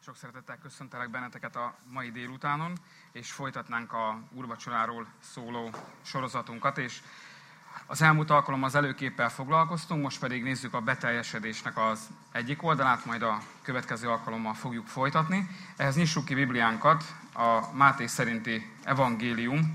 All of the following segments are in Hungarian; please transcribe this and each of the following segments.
Sok szeretettel köszöntelek benneteket a mai délutánon, és folytatnánk a úrvacsoráról szóló sorozatunkat, és az elmúlt alkalommal az előképpel foglalkoztunk, most pedig nézzük a beteljesedésnek az egyik oldalát, majd a következő alkalommal fogjuk folytatni. Ehhez nyissuk ki Bibliánkat a Máté szerinti evangélium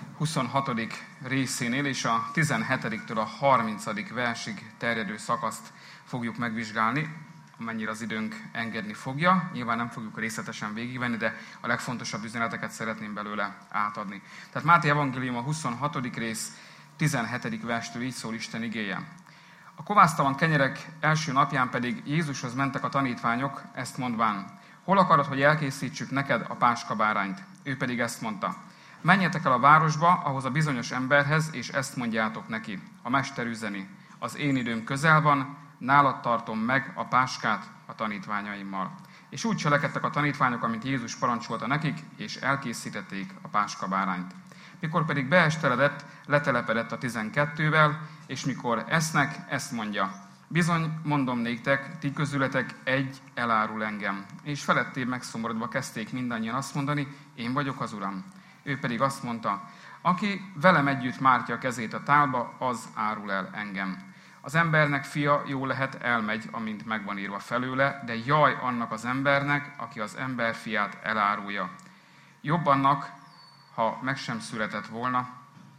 26. részénél, és a 17-től a 30. versig terjedő szakaszt fogjuk megvizsgálni, amennyire az időnk engedni fogja. Nyilván nem fogjuk részletesen végigvenni, de a legfontosabb üzeneteket szeretném belőle átadni. Tehát Máté evangélium a 26. rész 17. verstől így szól Isten igéje. A kovásztalan kenyerek első napján pedig Jézushoz mentek a tanítványok, ezt mondván: hol akarod, hogy elkészítsük neked a páskabárányt? Ő pedig ezt mondta: menjetek el a városba, ahhoz a bizonyos emberhez, és ezt mondjátok neki: a mester üzeni, az én időm közel van, nálad tartom meg a páskát a tanítványaimmal. És úgy cselekedtek a tanítványok, amint Jézus parancsolta nekik, és elkészítették a páskabárányt. Mikor pedig beesteledett, letelepedett a 12-vel, és mikor esznek, ezt mondja: bizony, mondom néktek, ti közületek egy elárul engem. És felettébb megszomorodva kezdték mindannyian azt mondani: én vagyok az Uram. Ő pedig azt mondta: aki velem együtt mártja a kezét a tálba, az árul el engem. Az embernek fia jó lehet elmegy, amint megvan írva felőle, de jaj annak az embernek, aki az ember fiát elárulja. Jobb annak, ha meg sem született volna.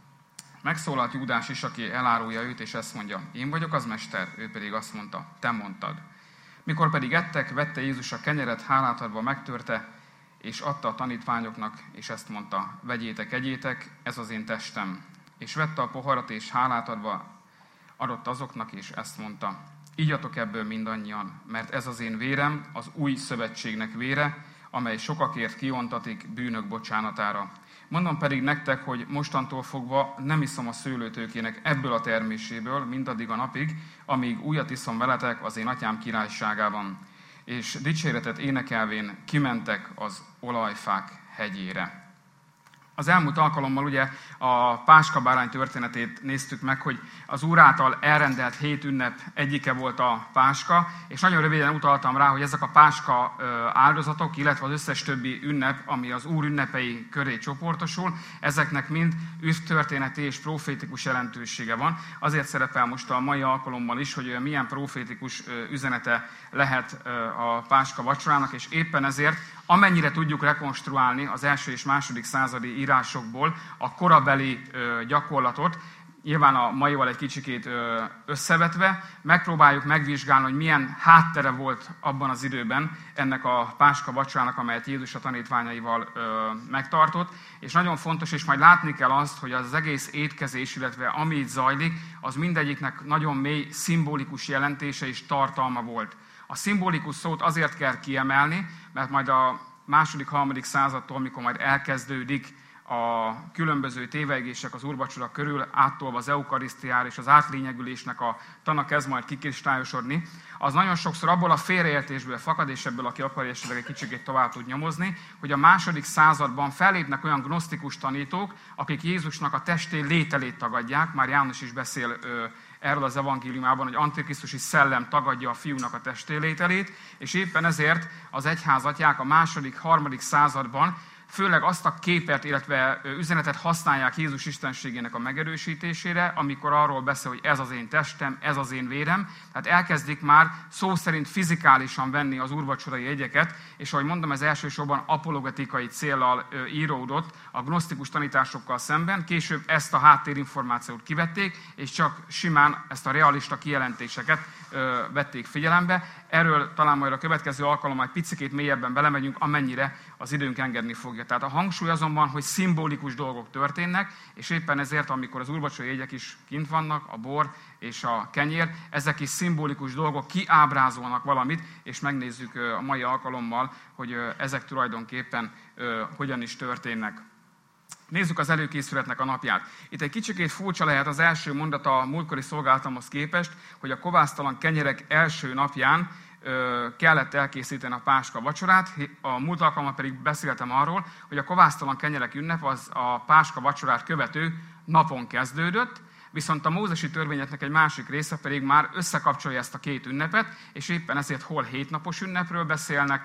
Megszólalt Júdás is, aki elárulja őt, és ezt mondja: én vagyok az mester. Ő pedig azt mondta: te mondtad. Mikor pedig ettek, vette Jézus a kenyeret, hálát adva megtörte, és adta a tanítványoknak, és ezt mondta: vegyétek, egyétek, ez az én testem. És vette a poharat, és hálát adva adott azoknak, és ezt mondta: igyatok ebből mindannyian, mert ez az én vérem, az új szövetségnek vére, amely sokakért kiontatik bűnök bocsánatára. Mondom pedig nektek, hogy mostantól fogva nem iszom a szőlőtőkének ebből a terméséből mindaddig a napig, amíg újat iszom veletek az én atyám királyságában. És dicséretet énekelvén kimentek az olajfák hegyére. Az elmúlt alkalommal ugye a páskabárány történetét néztük meg, hogy az Úr által elrendelt 7 ünnep egyike volt a páska, és nagyon röviden utaltam rá, hogy ezek a páska áldozatok, illetve az összes többi ünnep, ami az Úr ünnepei köré csoportosul, ezeknek mind üdvtörténeti és profétikus jelentősége van. Azért szerepel most a mai alkalommal is, hogy milyen profétikus üzenete lehet a páska vacsorának, és éppen ezért amennyire tudjuk rekonstruálni az első és második századi írásokból a korabeli gyakorlatot, nyilván a maival egy kicsikét összevetve, megpróbáljuk megvizsgálni, hogy milyen háttere volt abban az időben ennek a páska vacsorának, amelyet Jézus a tanítványaival megtartott. És nagyon fontos, és majd látni kell azt, hogy az egész étkezés, illetve ami itt zajlik, az mindegyiknek nagyon mély szimbolikus jelentése és tartalma volt. A szimbolikus szót azért kell kiemelni, mert majd a második-harmadik századtól, amikor majd elkezdődik a különböző tévegések az úrvacsora körül, áttolva az eukarisztiára és az átlényegülésnek a tana kezd majd kikristályosodni, az nagyon sokszor abból a félreértésből fakad, és ebből, aki akarja, esetleg egy kicsit tovább tud nyomozni, hogy a második században fellépnek olyan gnosztikus tanítók, akik Jézusnak a testi lételét tagadják. Már János is beszél erről az evangéliumában, hogy antikrisztusi szellem tagadja a fiúnak a testélételét, és éppen ezért az egyházatják a második-harmadik században főleg azt a képet, illetve üzenetet használják Jézus istenségének a megerősítésére, amikor arról beszél, hogy ez az én testem, ez az én vérem. Tehát elkezdik már szó szerint fizikálisan venni az úrvacsorai jegyeket, és ahogy mondom, ez elsősorban apologetikai céllal íródott a gnosztikus tanításokkal szemben. Később ezt a háttérinformációt kivették, és csak simán ezt a realista kijelentéseket vették figyelembe. Erről talán majd a következő alkalommal egy picikét mélyebben belemegyünk, amennyire az időnk engedni fogja. Tehát a hangsúly azonban, hogy szimbolikus dolgok történnek, és éppen ezért, amikor az úrvacsorai jegyek is kint vannak, a bor és a kenyér, ezek is szimbolikus dolgok, kiábrázolnak valamit, és megnézzük a mai alkalommal, hogy ezek tulajdonképpen hogyan is történnek. Nézzük az előkészületnek a napját. Itt egy kicsikét furcsa lehet az első mondata a múltkori szolgálatomhoz képest, hogy a kovásztalan kenyerek első napján kellett elkészíteni a páska vacsorát. A múlt alkalommal pedig beszéltem arról, hogy a kovásztalan kenyerek ünnep az a páska vacsorát követő napon kezdődött, viszont a mózesi törvényeknek egy másik része pedig már összekapcsolja ezt a két ünnepet, és éppen ezért hol 7 napos ünnepről beszélnek,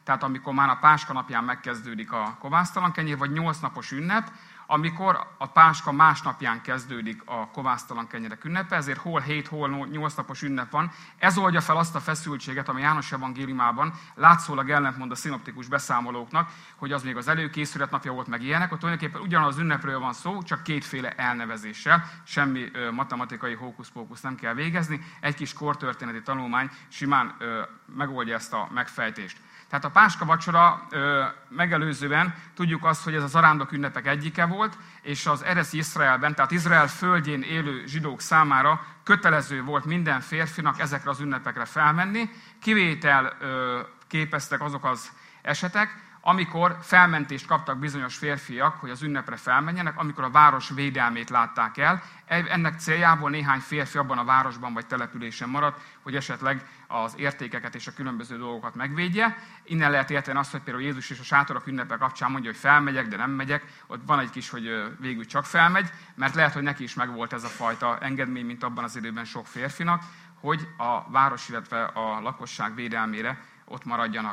tehát amikor már a Páska napján megkezdődik a kovásztalan kenyér, vagy 8 napos ünnep, amikor a Páska másnapján kezdődik a kovásztalan kenyerek ünnepe, ezért hol 7, hol 8 napos ünnep van. Ez oldja fel azt a feszültséget, ami János evangéliumában látszólag ellentmond a szinoptikus beszámolóknak, hogy az még az előkészület napja volt, meg ilyenek, ott tulajdonképpen ugyanaz az ünnepről van szó, csak kétféle elnevezéssel, semmi matematikai hókusz-pókusz nem kell végezni, egy kis kortörténeti tanulmány simán megoldja ezt a megfejtést. Tehát a Páska vacsora megelőzően tudjuk azt, hogy ez a zarándok ünnepek egyike volt, és az ereszi Izraelben, tehát Izrael földjén élő zsidók számára kötelező volt minden férfinak ezekre az ünnepekre felmenni. Kivétel képeztek azok az esetek, amikor felmentést kaptak bizonyos férfiak, hogy az ünnepre felmenjenek, amikor a város védelmét látták el. Ennek céljából néhány férfi abban a városban vagy településen maradt, hogy esetleg az értékeket és a különböző dolgokat megvédje. Innen lehet érteni azt, hogy például Jézus és a sátorok ünnepe kapcsán mondja, hogy felmegyek, de nem megyek. Ott van egy kis, hogy végül csak felmegy, mert lehet, hogy neki is megvolt ez a fajta engedmény, mint abban az időben sok férfinak, hogy a város, illetve a lakosság védelmére ott maradjanak.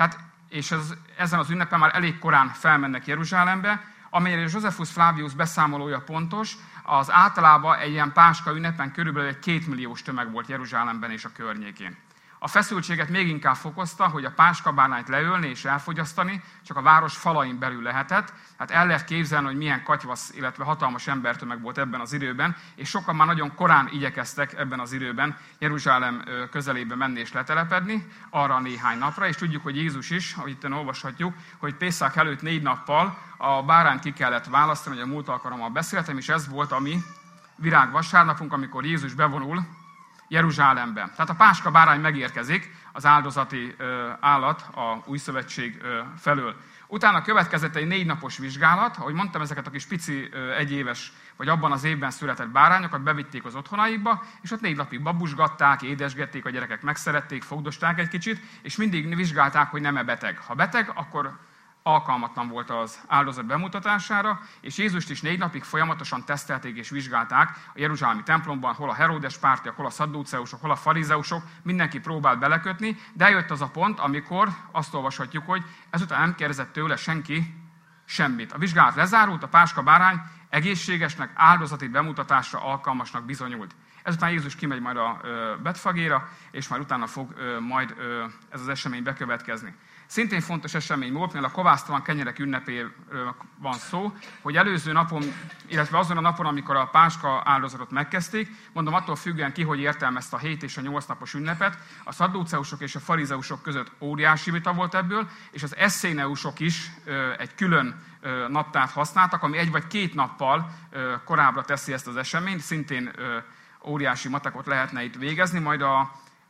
És ezen az ünnepen már elég korán felmennek Jeruzsálembe, amelyre Josephus Flavius beszámolója pontos, az általában egy ilyen Páska ünnepen körülbelül egy 2 milliós tömeg volt Jeruzsálemben és a környékén. A feszültséget még inkább fokozta, hogy a páskabárányt leölni és elfogyasztani csak a város falain belül lehetett. Hát el lehet képzelni, hogy milyen katyvasz, illetve hatalmas embertömeg volt ebben az időben, és sokan már nagyon korán igyekeztek ebben az időben Jeruzsálem közelébe menni és letelepedni, arra néhány napra, és tudjuk, hogy Jézus is, ahogy itt olvashatjuk, hogy Pészák előtt 4 nappal a bárányt ki kellett választani, hogy a múlt alkalommal beszéltem, és ez volt a mi virágvasárnapunk, amikor Jézus bevonul Jeruzsálembe. Tehát a Páska bárány megérkezik, az áldozati állat a Új Szövetség felől. Utána következett egy 4 napos vizsgálat, ahogy mondtam, ezeket a kis pici egyéves, vagy abban az évben született bárányokat bevitték az otthonaikba, és ott 4 napig babusgatták, édesgették, a gyerekek megszerették, fogdosták egy kicsit, és mindig vizsgálták, hogy nem-e beteg. Ha beteg, akkor alkalmatlan volt az áldozat bemutatására, és Jézust is 4 napig folyamatosan tesztelték és vizsgálták a jeruzsálemi templomban, hol a Heródes pártiak, hol a szadduceusok, hol a farizeusok, mindenki próbált belekötni, de eljött az a pont, amikor azt olvashatjuk, hogy ezután nem kérdezett tőle senki semmit. A vizsgálat lezárult, a Páska bárány egészségesnek, áldozati bemutatásra alkalmasnak bizonyult. Ezután Jézus kimegy majd a Betfagéra, és már utána fog majd ez az esemény bekövetkezni. Szintén fontos esemény volt, mivel a kovásztalan kenyerek ünnepéről van szó, hogy előző napon, illetve azon a napon, amikor a Páska áldozatot megkezdték, mondom, attól függően ki, hogy értelmezte a 7 és a 8 napos ünnepet, a szadduceusok és a farizeusok között óriási vita volt ebből, és az eszéneusok is egy külön naptárt használtak, ami 1 vagy 2 nappal korábbra teszi ezt az eseményt, szintén óriási matekot lehetne itt végezni, majd a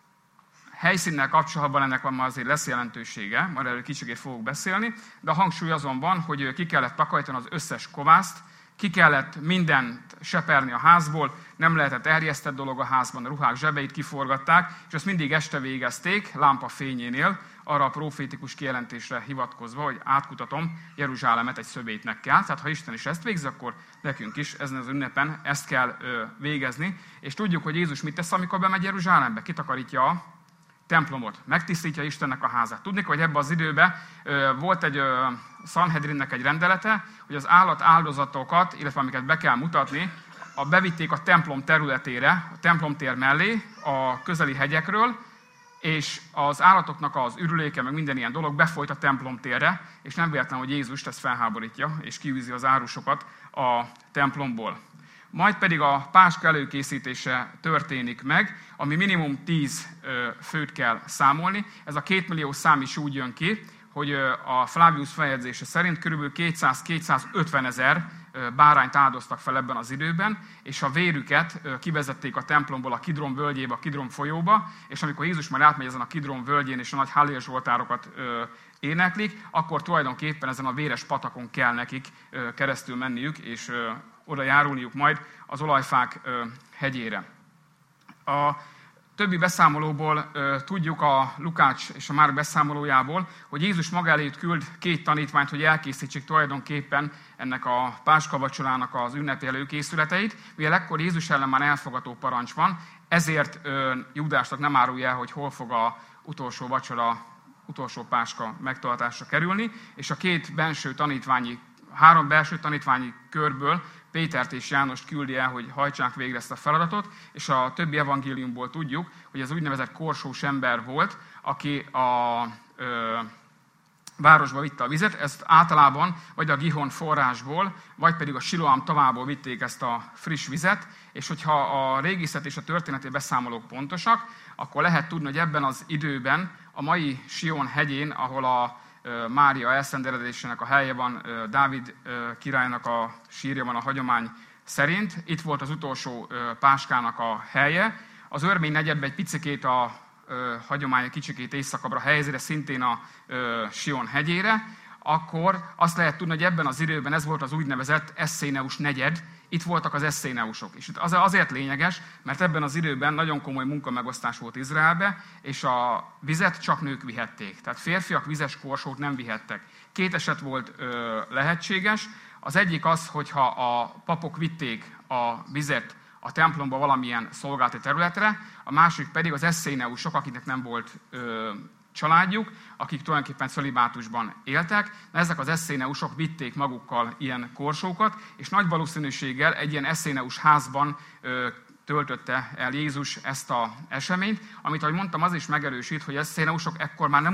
helyszínnel kapcsolatban ennek van már azért lesz jelentősége, majd erről kicsikét fogok beszélni, de a hangsúly azon van, hogy ki kellett takarítani az összes kovászt, ki kellett mindent seperni a házból, nem lehetett erjesztett dolog a házban, a ruhák zsebeit kiforgatták, és azt mindig este végezték, lámpa fényénél, arra a profétikus kijelentésre hivatkozva, hogy átkutatom, Jeruzsálemet egy szövétnek kell. Tehát ha Isten is ezt végzi, akkor nekünk is ezen az ünnepen ezt kell végezni. És tudjuk, hogy Jézus mit tesz, amikor bemegy Jeruzsálembe? Kitakarítja a templomot, megtisztítja Istennek a házát. Tudni, hogy ebben az időben volt egy Sanhedrinnek egy rendelete, hogy az állat áldozatokat, illetve amiket be kell mutatni, bevitték a templom területére, a templomtér mellé, a közeli hegyekről, és az állatoknak az ürüléke, meg minden ilyen dolog befolyt a templomtérre, és nem véletlen, hogy Jézust ezt felháborítja, és kiűzi az árusokat a templomból. Majd pedig a Páska előkészítése történik meg, ami minimum 10 főt kell számolni. Ez a 2 millió szám is úgy jön ki, hogy a Flavius feljegyzése szerint kb. 200-250 ezer bárányt áldoztak fel ebben az időben, és a vérüket kivezették a templomból a Kidron völgyébe, a Kidron folyóba, és amikor Jézus már átmegy ezen a Kidron völgyén, és a nagy hallél zsoltárokat éneklik, akkor tulajdonképpen ezen a véres patakon kell nekik keresztül menniük, és oda járulniuk majd az olajfák hegyére. A többi beszámolóból tudjuk, a Lukács és a Márk beszámolójából, hogy Jézus maga elé küld 2 tanítványt, hogy elkészítsék tulajdonképpen ennek a Páska vacsorának az ünnepi előkészületeit, mivel ekkor Jézus ellen már elfogató parancs van, ezért Júdásnak nem árulja el, hogy hol fog az utolsó vacsora utolsó páska megtartásra kerülni, és a három belső tanítványi körből Pétert és Jánost küldi el, hogy hajtsák végre ezt a feladatot, és a többi evangéliumból tudjuk, hogy ez úgynevezett korsós ember volt, aki a városba vitte a vizet, ezt általában vagy a Gihon forrásból, vagy pedig a Siloám tavából vitték ezt a friss vizet, és hogyha a régészet és a történeti beszámolók pontosak, akkor lehet tudni, hogy ebben az időben a mai Sion hegyén, ahol a Mária elszenderedésének a helye van, Dávid királynak a sírja van a hagyomány szerint, itt volt az utolsó páskának a helye. Az örmény negyedbe egy picikét a hagyomány kicsikét északabbra helyezi, de szintén a Sion hegyére, akkor azt lehet tudni, hogy ebben az időben ez volt az úgynevezett Eszéneus negyed, itt voltak az eszéneusok. És azért lényeges, mert ebben az időben nagyon komoly munkamegosztás volt Izraelbe, és a vizet csak nők vihették. Tehát férfiak vizes korsót nem vihettek. Két eset volt lehetséges. Az egyik az, hogyha a papok vitték a vizet a templomba valamilyen szolgálati területre, a másik pedig az eszéneusok, akiknek nem volt családjuk, akik tulajdonképpen cölibátusban éltek. Ezek az eszéneusok vitték magukkal ilyen korsókat, és nagy valószínűséggel egy ilyen eszéneus házban töltötte el Jézus ezt az eseményt, amit, ahogy mondtam, az is megerősít, hogy eszéneusok ekkor már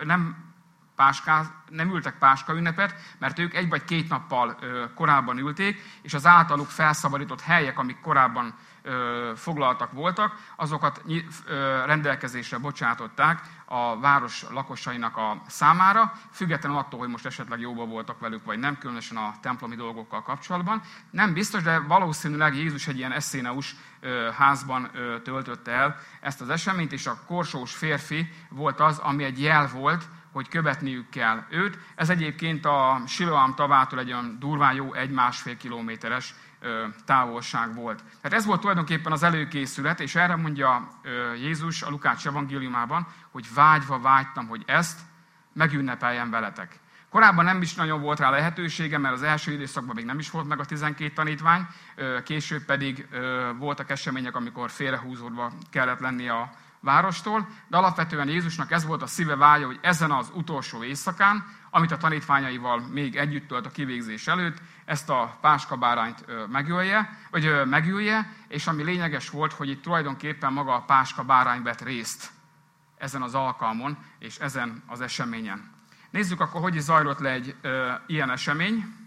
nem ültek páska ünnepet, mert ők 1 vagy 2 nappal korábban ülték, és az általuk felszabadított helyek, amik korábban foglaltak voltak, azokat rendelkezésre bocsátották a város lakosainak a számára, függetlenül attól, hogy most esetleg jóba voltak velük, vagy nem, különösen a templomi dolgokkal kapcsolatban. Nem biztos, de valószínűleg Jézus egy ilyen eszéneus házban töltötte el ezt az eseményt, és a korsós férfi volt az, ami egy jel volt, hogy követniük kell őt. Ez egyébként a Siloám tavától egy olyan durván jó 1-1,5 kilométeres távolság volt. Tehát ez volt tulajdonképpen az előkészület, és erre mondja Jézus a Lukács evangéliumában, hogy vágyva vágytam, hogy ezt megünnepeljem veletek. Korábban nem is nagyon volt rá lehetősége, mert az első időszakban még nem is volt meg a 12 tanítvány, később pedig voltak események, amikor félrehúzódva kellett lenni a várostól, de alapvetően Jézusnak ez volt a szíve vágya, hogy ezen az utolsó éjszakán, amit a tanítványaival még együtt tölt a kivégzés előtt, ezt a páskabárányt megölje, és ami lényeges volt, hogy itt tulajdonképpen maga a páskabárány vett részt ezen az alkalmon és ezen az eseményen. Nézzük akkor, hogy is zajlott le egy ilyen esemény,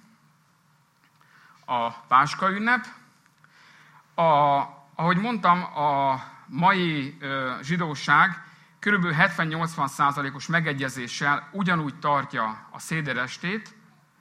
a páska ünnep. Ahogy mondtam, a mai zsidóság kb. 70-80%-os megegyezéssel ugyanúgy tartja a széderestét,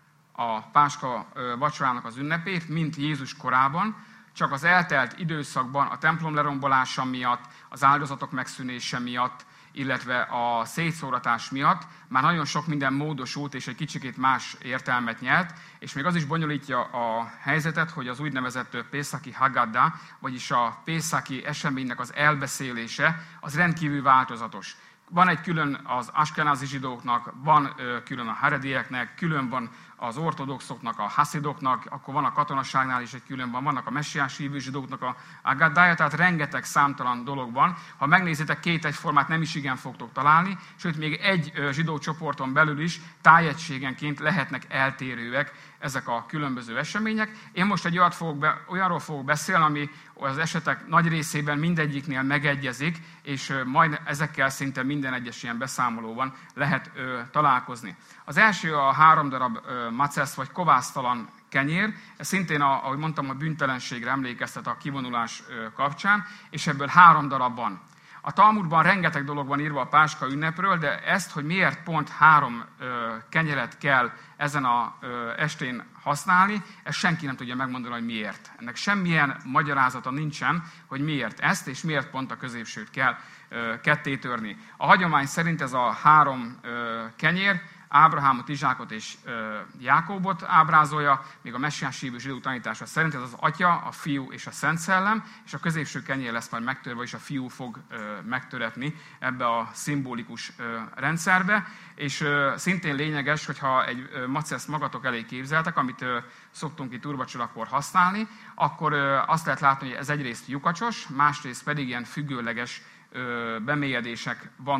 a páska vacsorának az ünnepét, mint Jézus korában, csak az eltelt időszakban a templom lerombolása miatt, az áldozatok megszűnése miatt, illetve a szétszóratás miatt már nagyon sok minden módosult és egy kicsikét más értelmet nyert, és még az is bonyolítja a helyzetet, hogy az úgynevezett Pészaki Haggadah, vagyis a pészaki eseménynek az elbeszélése, az rendkívül változatos. Van egy külön az askenázi zsidóknak, van külön a haredieknek, külön van az ortodoxoknak, a haszidoknak, akkor van a katonaságnál is egy külön vannak a messiás hívő zsidóknak a Haggadája, tehát rengeteg számtalan dolog van. Ha megnézitek, 2 egyformát nem is igen fogtok találni, sőt még egy zsidó csoporton belül is tájegységenként lehetnek eltérőek ezek a különböző események. Én most egy olyanról fogok beszélni, ami az esetek nagy részében mindegyiknél megegyezik, és majd ezekkel szinte minden egyes ilyen beszámolóban lehet találkozni. Az első a 3 darab macesz vagy kovásztalan kenyér, ez szintén, ahogy mondtam, a bűntelenségre emlékeztet a kivonulás kapcsán, és ebből 3 darab van. A Talmudban rengeteg dolog van írva a páska ünnepről, de ezt, hogy miért pont 3 kenyeret kell ezen az estén használni, ezt senki nem tudja megmondani, hogy miért. Ennek semmilyen magyarázata nincsen, hogy miért ezt, és miért pont a középsőt kell ketté törni. A hagyomány szerint ez a 3 kenyér Ábrahámot, Izsákot és Jákóbot ábrázolja, míg a messiás hívő zsidó tanítása szerint ez az Atya, a Fiú és a Szent Szellem, és a középső kenyér lesz majd megtörve, és a Fiú fog megtöretni ebbe a szimbolikus rendszerbe. És szintén lényeges, hogyha egy maceszt magatok elé képzeltek, amit szoktunk itt úrvacsorakor használni, akkor azt lehet látni, hogy ez egyrészt lyukacsos, másrészt pedig ilyen függőleges bemélyedések vannak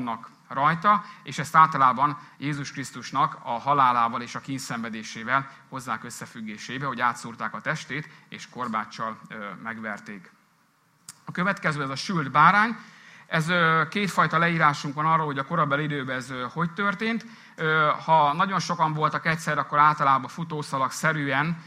rajta, és ezt általában Jézus Krisztusnak a halálával és a kínszenvedésével hozzák összefüggésébe, hogy átszúrták a testét, és korbáccsal megverték. A következő, ez a sült bárány. Ez kétfajta leírásunk van arról, hogy a korabeli időben ez hogy történt. Ha nagyon sokan voltak egyszer, akkor általában futószalag-szerűen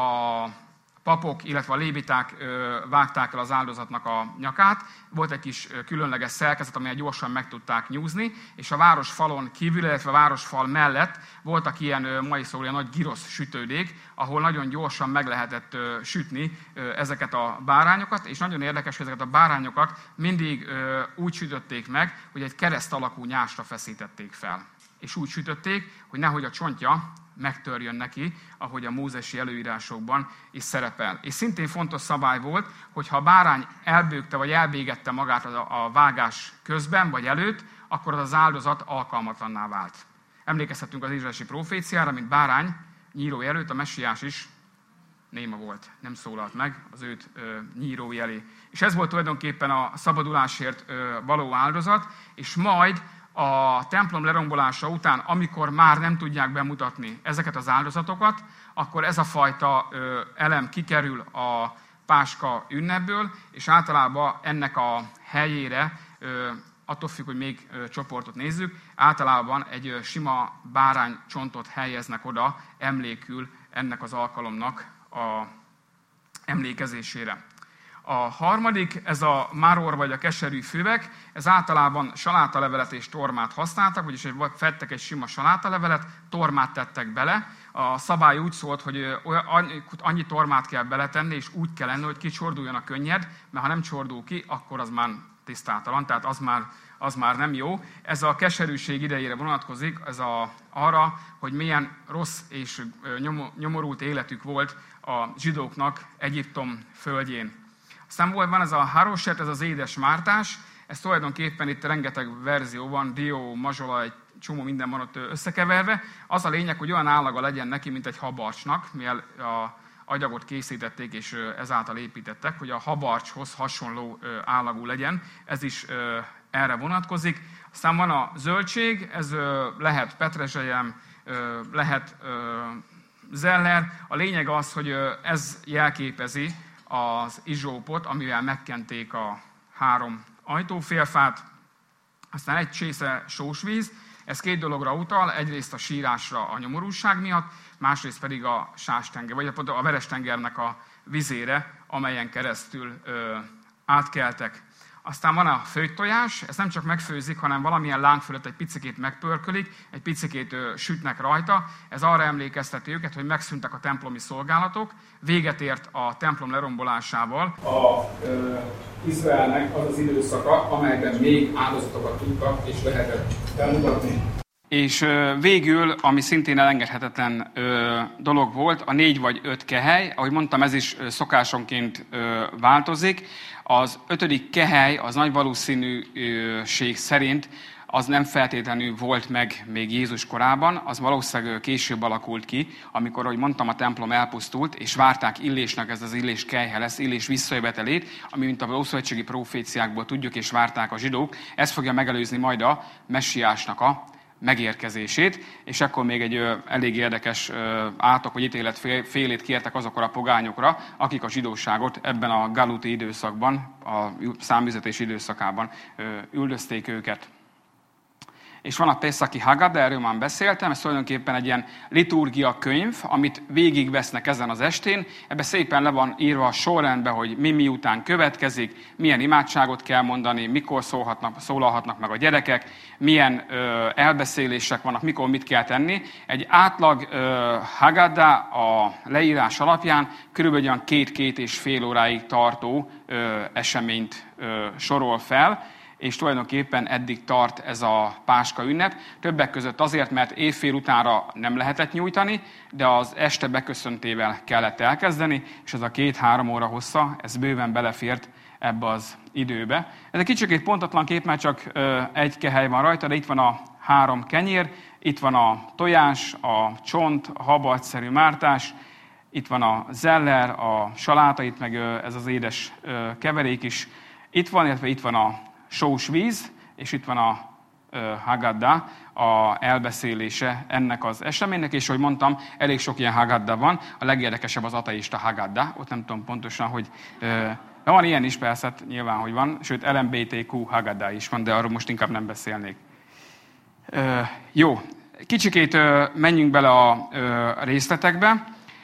a papok, illetve a léviták vágták el az áldozatnak a nyakát. Volt egy kis különleges szerkezet, amelyen gyorsan meg tudták nyúzni, és a városfalon kívül, illetve a városfal mellett voltak ilyen mai szóval nagy girosz sütődék, ahol nagyon gyorsan meg lehetett sütni ezeket a bárányokat, és nagyon érdekes, hogy ezeket a bárányokat mindig úgy sütötték meg, hogy egy kereszt alakú nyásra feszítették fel. És úgy sütötték, hogy nehogy a csontja megtörjön neki, ahogy a mózesi előírásokban is szerepel. És szintén fontos szabály volt, hogy ha a bárány elbőgte vagy elbégette magát a vágás közben vagy előtt, akkor az áldozat alkalmatlanná vált. Emlékezhetünk az Ézsaiási proféciára, mint bárány nyírói előtt, a messiás is néma volt, nem szólalt meg az őt nyírói elé. És ez volt tulajdonképpen a szabadulásért való áldozat, és majd a templom lerombolása után, amikor már nem tudják bemutatni ezeket az áldozatokat, akkor ez a fajta elem kikerül a Páska ünnepből, és általában ennek a helyére, attól függ, hogy még csoportot nézzük, általában egy sima báránycsontot helyeznek oda emlékül ennek az alkalomnak a emlékezésére. A harmadik, ez a maror vagy a keserű füvek, ez általában salátalevelet és tormát használtak, vagyis fettek egy sima salátalevelet, tormát tettek bele. A szabály úgy szólt, hogy annyi tormát kell beletenni, és úgy kell lenni, hogy kicsorduljon a könnyed, mert ha nem csordul ki, akkor az már tisztátalan, tehát az már nem jó. Ez a keserűség idejére vonatkozik, ez arra, hogy milyen rossz és nyomorult életük volt a zsidóknak Egyiptom földjén. Aztán van ez a haroset, ez az édes mártás, ez tulajdonképpen itt rengeteg verzió van, dió, mazsola, egy csomó minden van ott összekeverve. Az a lényeg, hogy olyan állaga legyen neki, mint egy habarcsnak, mivel a agyagot készítették és ezáltal építettek, hogy a habarcshoz hasonló állagú legyen, ez is erre vonatkozik. Aztán van a zöldség, ez lehet petrezselyem, lehet zeller. A lényeg az, hogy ez jelképezi az izsópot, amivel megkenték a 3 ajtófélfát. Aztán egy csésze sósvíz, ez 2 dologra utal, egyrészt a sírásra a nyomorúság miatt, másrészt pedig a sástenger, vagy a Veres-tengernek a vizére, amelyen keresztül átkeltek. Aztán van a főttojás, ez nem csak megfőzik, hanem valamilyen láng fölött egy picikét megpörkölik, egy picikét sütnek rajta. Ez arra emlékezteti őket, hogy megszűntek a templomi szolgálatok, véget ért a templom lerombolásával. Izraelnek az az időszaka, amelyben még áldozatokat tudtak és lehetett bemutatni. És végül, ami szintén elengedhetetlen dolog volt, a 4 vagy 5 kehely, ahogy mondtam, ez is szokásonként változik. Az 5. kehely az nagy valószínűség szerint az nem feltétlenül volt meg még Jézus korában, az valószínűleg később alakult ki, amikor, ahogy mondtam, a templom elpusztult, és várták Illésnek, ez az Illés kelyhe lesz, Illés visszajövetelét, ami mint a ószövetségi proféciákból tudjuk, és várták a zsidók. Ez fogja megelőzni majd a messiásnak a megérkezését, és akkor még egy elég érdekes átok vagy ítélet félét kértek azokra a pogányokra, akik a zsidóságot ebben a galuti időszakban, a száműzetés időszakában üldözték őket. És van a Pészaki Haggadah, erről már beszéltem, ez tulajdonképpen egy ilyen liturgia könyv, amit végigvesznek ezen az estén. Ebbe szépen le van írva a sorrendben, hogy mi után következik, milyen imádságot kell mondani, mikor szólalhatnak meg a gyerekek, milyen elbeszélések vannak, mikor mit kell tenni. Egy átlag Haggadah a leírás alapján körülbelül 2-2,5 óráig tartó eseményt sorol fel, és tulajdonképpen eddig tart ez a Páska ünnep. Többek között azért, mert évfél utánra nem lehetett nyújtani, de az este beköszöntével kellett elkezdeni, és ez a 2-3 óra hossza, ez bőven belefért ebbe az időbe. Ez egy kicsikét pontatlan kép, mert csak egy kehely van rajta, de itt van a 3 kenyér, itt van a tojás, a csont, a habarcszerű mártás, itt van a zeller, a saláta, itt meg ez az édes keverék is. Itt van, illetve itt van a sós víz, és itt van a Haggadah, a elbeszélése ennek az eseménynek, és ahogy mondtam, elég sok ilyen Haggadah van. A legérdekesebb az ateista Haggadah, ott nem tudom pontosan, hogy de van ilyen is persze, nyilván, hogy van, sőt LMBTQ Haggadah is van, de arról most inkább nem beszélnék. Jó, kicsikét menjünk bele a részletekbe.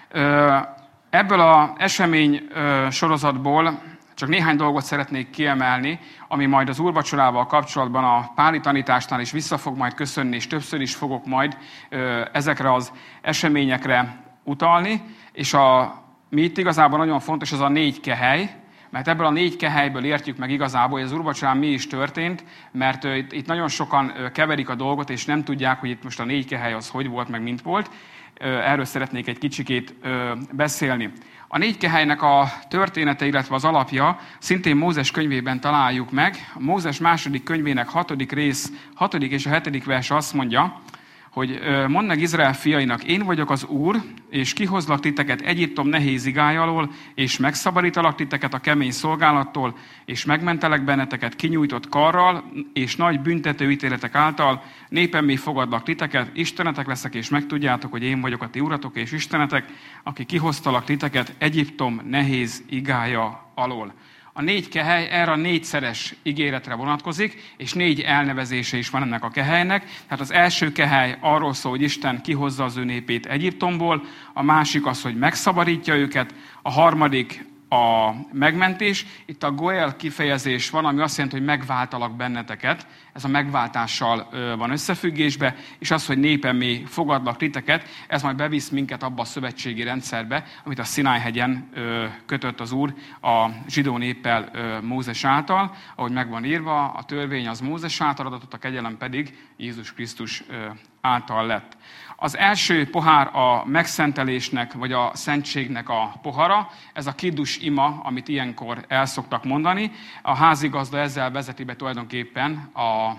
Ebből az esemény sorozatból csak néhány dolgot szeretnék kiemelni, ami majd az úrvacsorával kapcsolatban a páli tanításnál is vissza fog majd köszönni, és többször is fogok majd ezekre az eseményekre utalni. És mi itt igazából nagyon fontos az a 4 kehely, mert ebből a 4 kehelyből értjük meg igazából, hogy az úrvacsorán mi is történt, mert itt nagyon sokan keverik a dolgot, és nem tudják, hogy itt most a 4 kehely az hogy volt, meg mint volt. Erről szeretnék egy kicsikét beszélni. A 4 kehelynek a története, illetve az alapja szintén Mózes könyvében találjuk meg. A Mózes második könyvének 6. rész, 6. és a 7. vers azt mondja, hogy mondd meg Izrael fiainak, én vagyok az Úr, és kihozlak titeket Egyiptom nehéz igája alól, és megszabadítalak titeket a kemény szolgálattól, és megmentelek benneteket kinyújtott karral, és nagy büntető ítéletek által, népemmé fogadlak titeket, istenetek leszek, és megtudjátok, hogy én vagyok a ti uratok és istenetek, aki kihoztalak titeket Egyiptom nehéz igája alól. A 4 kehely erre a 4-szeres ígéretre vonatkozik, és 4 elnevezése is van ennek a kehelynek. Tehát az első kehely arról szól, hogy Isten kihozza az ő népét Egyiptomból, a másik az, hogy megszabadítja őket, a harmadik a megmentés. Itt a Goel kifejezés van, ami azt jelenti, hogy megváltalak benneteket. Ez a megváltással van összefüggésbe, és az, hogy népemmé fogadlak titeket, ez majd bevisz minket abba a szövetségi rendszerbe, amit a Szináj-hegyen kötött az Úr a zsidó néppel Mózes által. Ahogy meg van írva, a törvény az Mózes által adatott, a kegyelem pedig Jézus Krisztus által lett. Az első pohár a megszentelésnek, vagy a szentségnek a pohara, ez a kiddus ima, amit ilyenkor el szoktak mondani. A házigazda ezzel vezeti be tulajdonképpen a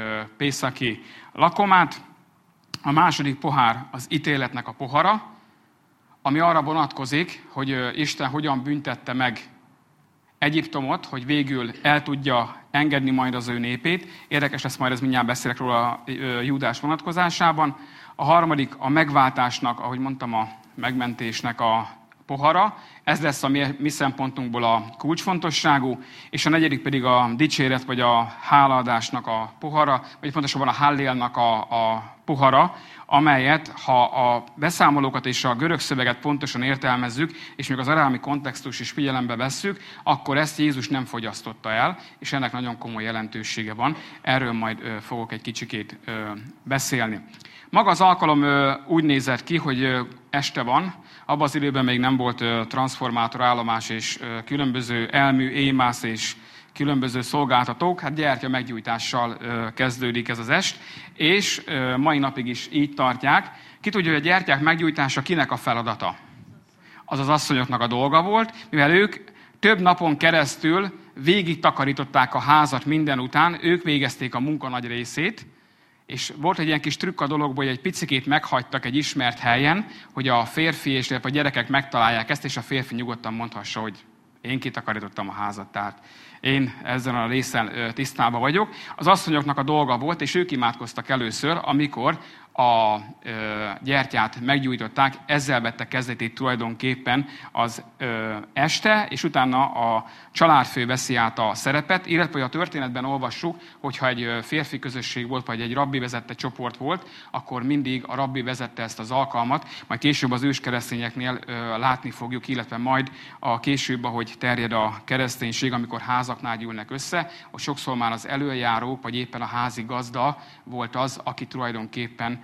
pészaki lakomát. A második pohár az ítéletnek a pohara, ami arra vonatkozik, hogy Isten hogyan büntette meg Egyiptomot, hogy végül el tudja engedni majd az ő népét. Érdekes lesz, majd ez mindjárt beszélek róla a Júdás vonatkozásában. A harmadik a megváltásnak, ahogy mondtam, a megmentésnek a pohara. Ez lesz a mi szempontunkból a kulcsfontosságú, és a negyedik pedig a dicséret, vagy a hálaadásnak a pohara, vagy pontosabban a hallélnak a pohara, amelyet, ha a beszámolókat és a görög szöveget pontosan értelmezzük, és még az arámi kontextus is figyelembe vesszük, akkor ezt Jézus nem fogyasztotta el, és ennek nagyon komoly jelentősége van. Erről majd fogok egy kicsikét beszélni. Maga az alkalom úgy nézett ki, hogy este van, abban az időben még nem volt transformátorállomás és különböző elmű, émász és különböző szolgáltatók, hát gyertya meggyújtással kezdődik ez az est, és mai napig is így tartják. Ki tudja, hogy a gyertyák meggyújtása kinek a feladata? Az az asszonyoknak a dolga volt, mivel ők több napon keresztül végig takarították a házat minden után, ők végezték a munka nagy részét, és volt egy ilyen kis trükk a dologból, hogy egy picikét meghagytak egy ismert helyen, hogy a férfi és a gyerekek megtalálják ezt, és a férfi nyugodtan mondhassa, hogy én kitakarítottam a házat, tehát én ezen a részen tisztában vagyok. Az asszonyoknak a dolga volt, és ők imádkoztak először, amikor a gyertyát meggyújtották, ezzel vette kezdetét tulajdonképpen az este, és utána a családfő veszi át a szerepet, illetve a történetben olvassuk, hogyha egy férfi közösség volt, vagy egy rabbi vezette csoport volt, akkor mindig a rabbi vezette ezt az alkalmat, majd később az őskeresztényeknél látni fogjuk, illetve majd a később, ahogy terjed a kereszténység, amikor házaknál gyűlnek össze, hogy sokszor már az elöljárók, vagy éppen a házi gazda volt az, aki tulajdonképpen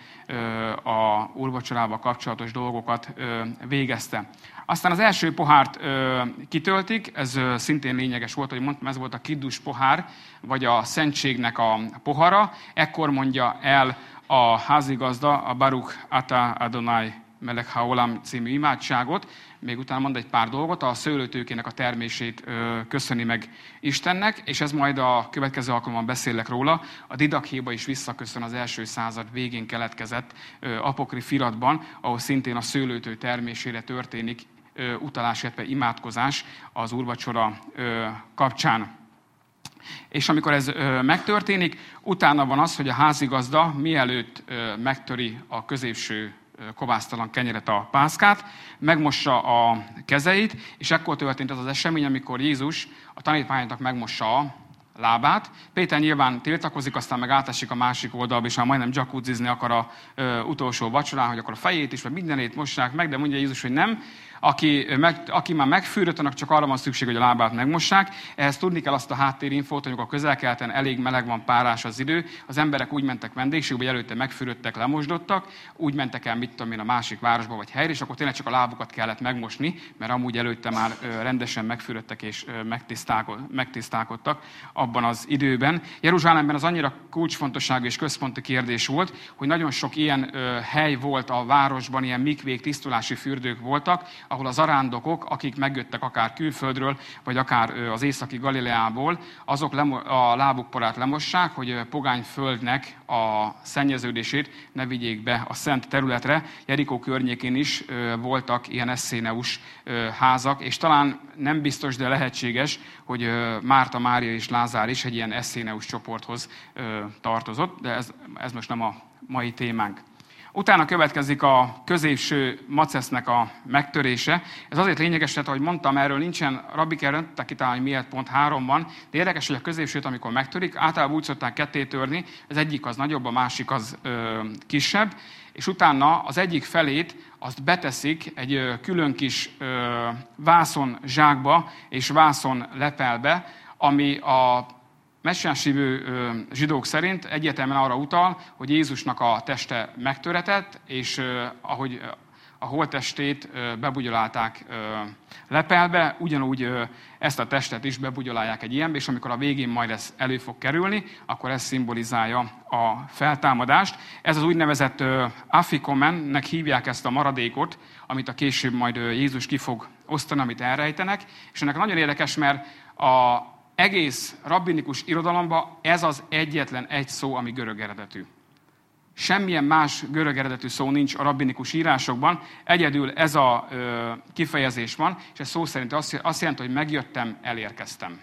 a úrvacsorával kapcsolatos dolgokat végezte. Aztán az első pohárt kitöltik, ez szintén lényeges volt, hogy mondtam, ez volt a kiddus pohár, vagy a szentségnek a pohara. Ekkor mondja el a házigazda a Baruch Ata Adonai Melech Haolam című imádságot, még utána mond egy pár dolgot, a szőlőtőkének a termését köszöni meg Istennek, és ez majd a következő alkalommal beszélek róla. A Didakhéba is visszaköszön az első század végén keletkezett apokrif iratban, ahol szintén a szőlőtő termésére történik utalás, illetve imádkozás az úrvacsora kapcsán. És amikor ez megtörténik, utána van az, hogy a házigazda mielőtt megtöri a középső kovásztalan kenyeret, a pászkát, megmossa a kezeit, és ekkor történt az az esemény, amikor Jézus a tanítványoknak megmossa a lábát. Péter nyilván tiltakozik, aztán meg átesik a másik oldalba, és már majdnem jacuzzizni akar a utolsó vacsorán, hogy akkor a fejét is, vagy mindenét mossák meg, de mondja Jézus, hogy nem. Aki már megfűrött, annak csak arra van szükség, hogy a lábát megmossák. Ehhez tudni kell azt a háttérinfót, hogy amikor a közel-keleten elég meleg van, párás az idő, az emberek úgy mentek vendégségbe, hogy előtte megfűröttek, lemosdottak, úgy mentek el, mit tudom én, a másik városba vagy helyre, és akkor tényleg csak a lábukat kellett megmosni, mert amúgy előtte már rendesen megfűröttek és megtisztálkodtak abban az időben. Jeruzsálemben az annyira kulcsfontosságú és központi kérdés volt, hogy nagyon sok ilyen hely volt a városban, ilyen mikvék, tisztulási fürdők voltak, ahol az arándokok, akik megjöttek akár külföldről, vagy akár az északi Galileából, azok a lábuk porát lemossák, hogy pogány földnek a szennyeződését ne vigyék be a szent területre. Jerikó környékén is voltak ilyen eszéneus házak, és talán nem biztos, de lehetséges, hogy Márta, Mária és Lázár is egy ilyen eszéneus csoporthoz tartozott, de ez most nem a mai témánk. Utána következik a középső macesznek a megtörése. Ez azért lényeges, mert ahogy mondtam, erről nincsen rabbik elöntettek ki talán, hogy miért pont 3 van, de érdekes, hogy a középsőt, amikor megtörik, általában úgy szokták ketté törni, az egyik az nagyobb, a másik az kisebb, és utána az egyik felét azt beteszik egy külön kis vászon zsákba és vászon lepelbe, ami a messiáns hívő zsidók szerint egyértelműen arra utal, hogy Jézusnak a teste megtöretett, és ahogy a holttestét bebugyolálták lepelbe, ugyanúgy ezt a testet is bebugyolálják egy ilyenbe, és amikor a végén majd ez elő fog kerülni, akkor ez szimbolizálja a feltámadást. Ez az úgynevezett afikomennek hívják ezt a maradékot, amit a később majd Jézus ki fog osztani, amit elrejtenek, és ennek nagyon érdekes, mert a egész rabbinikus irodalomban ez az egyetlen egy szó, ami görög eredetű. Semmilyen más görög eredetű szó nincs a rabbinikus írásokban, egyedül ez a kifejezés van, és ez szó szerint azt jelenti, hogy megjöttem, elérkeztem.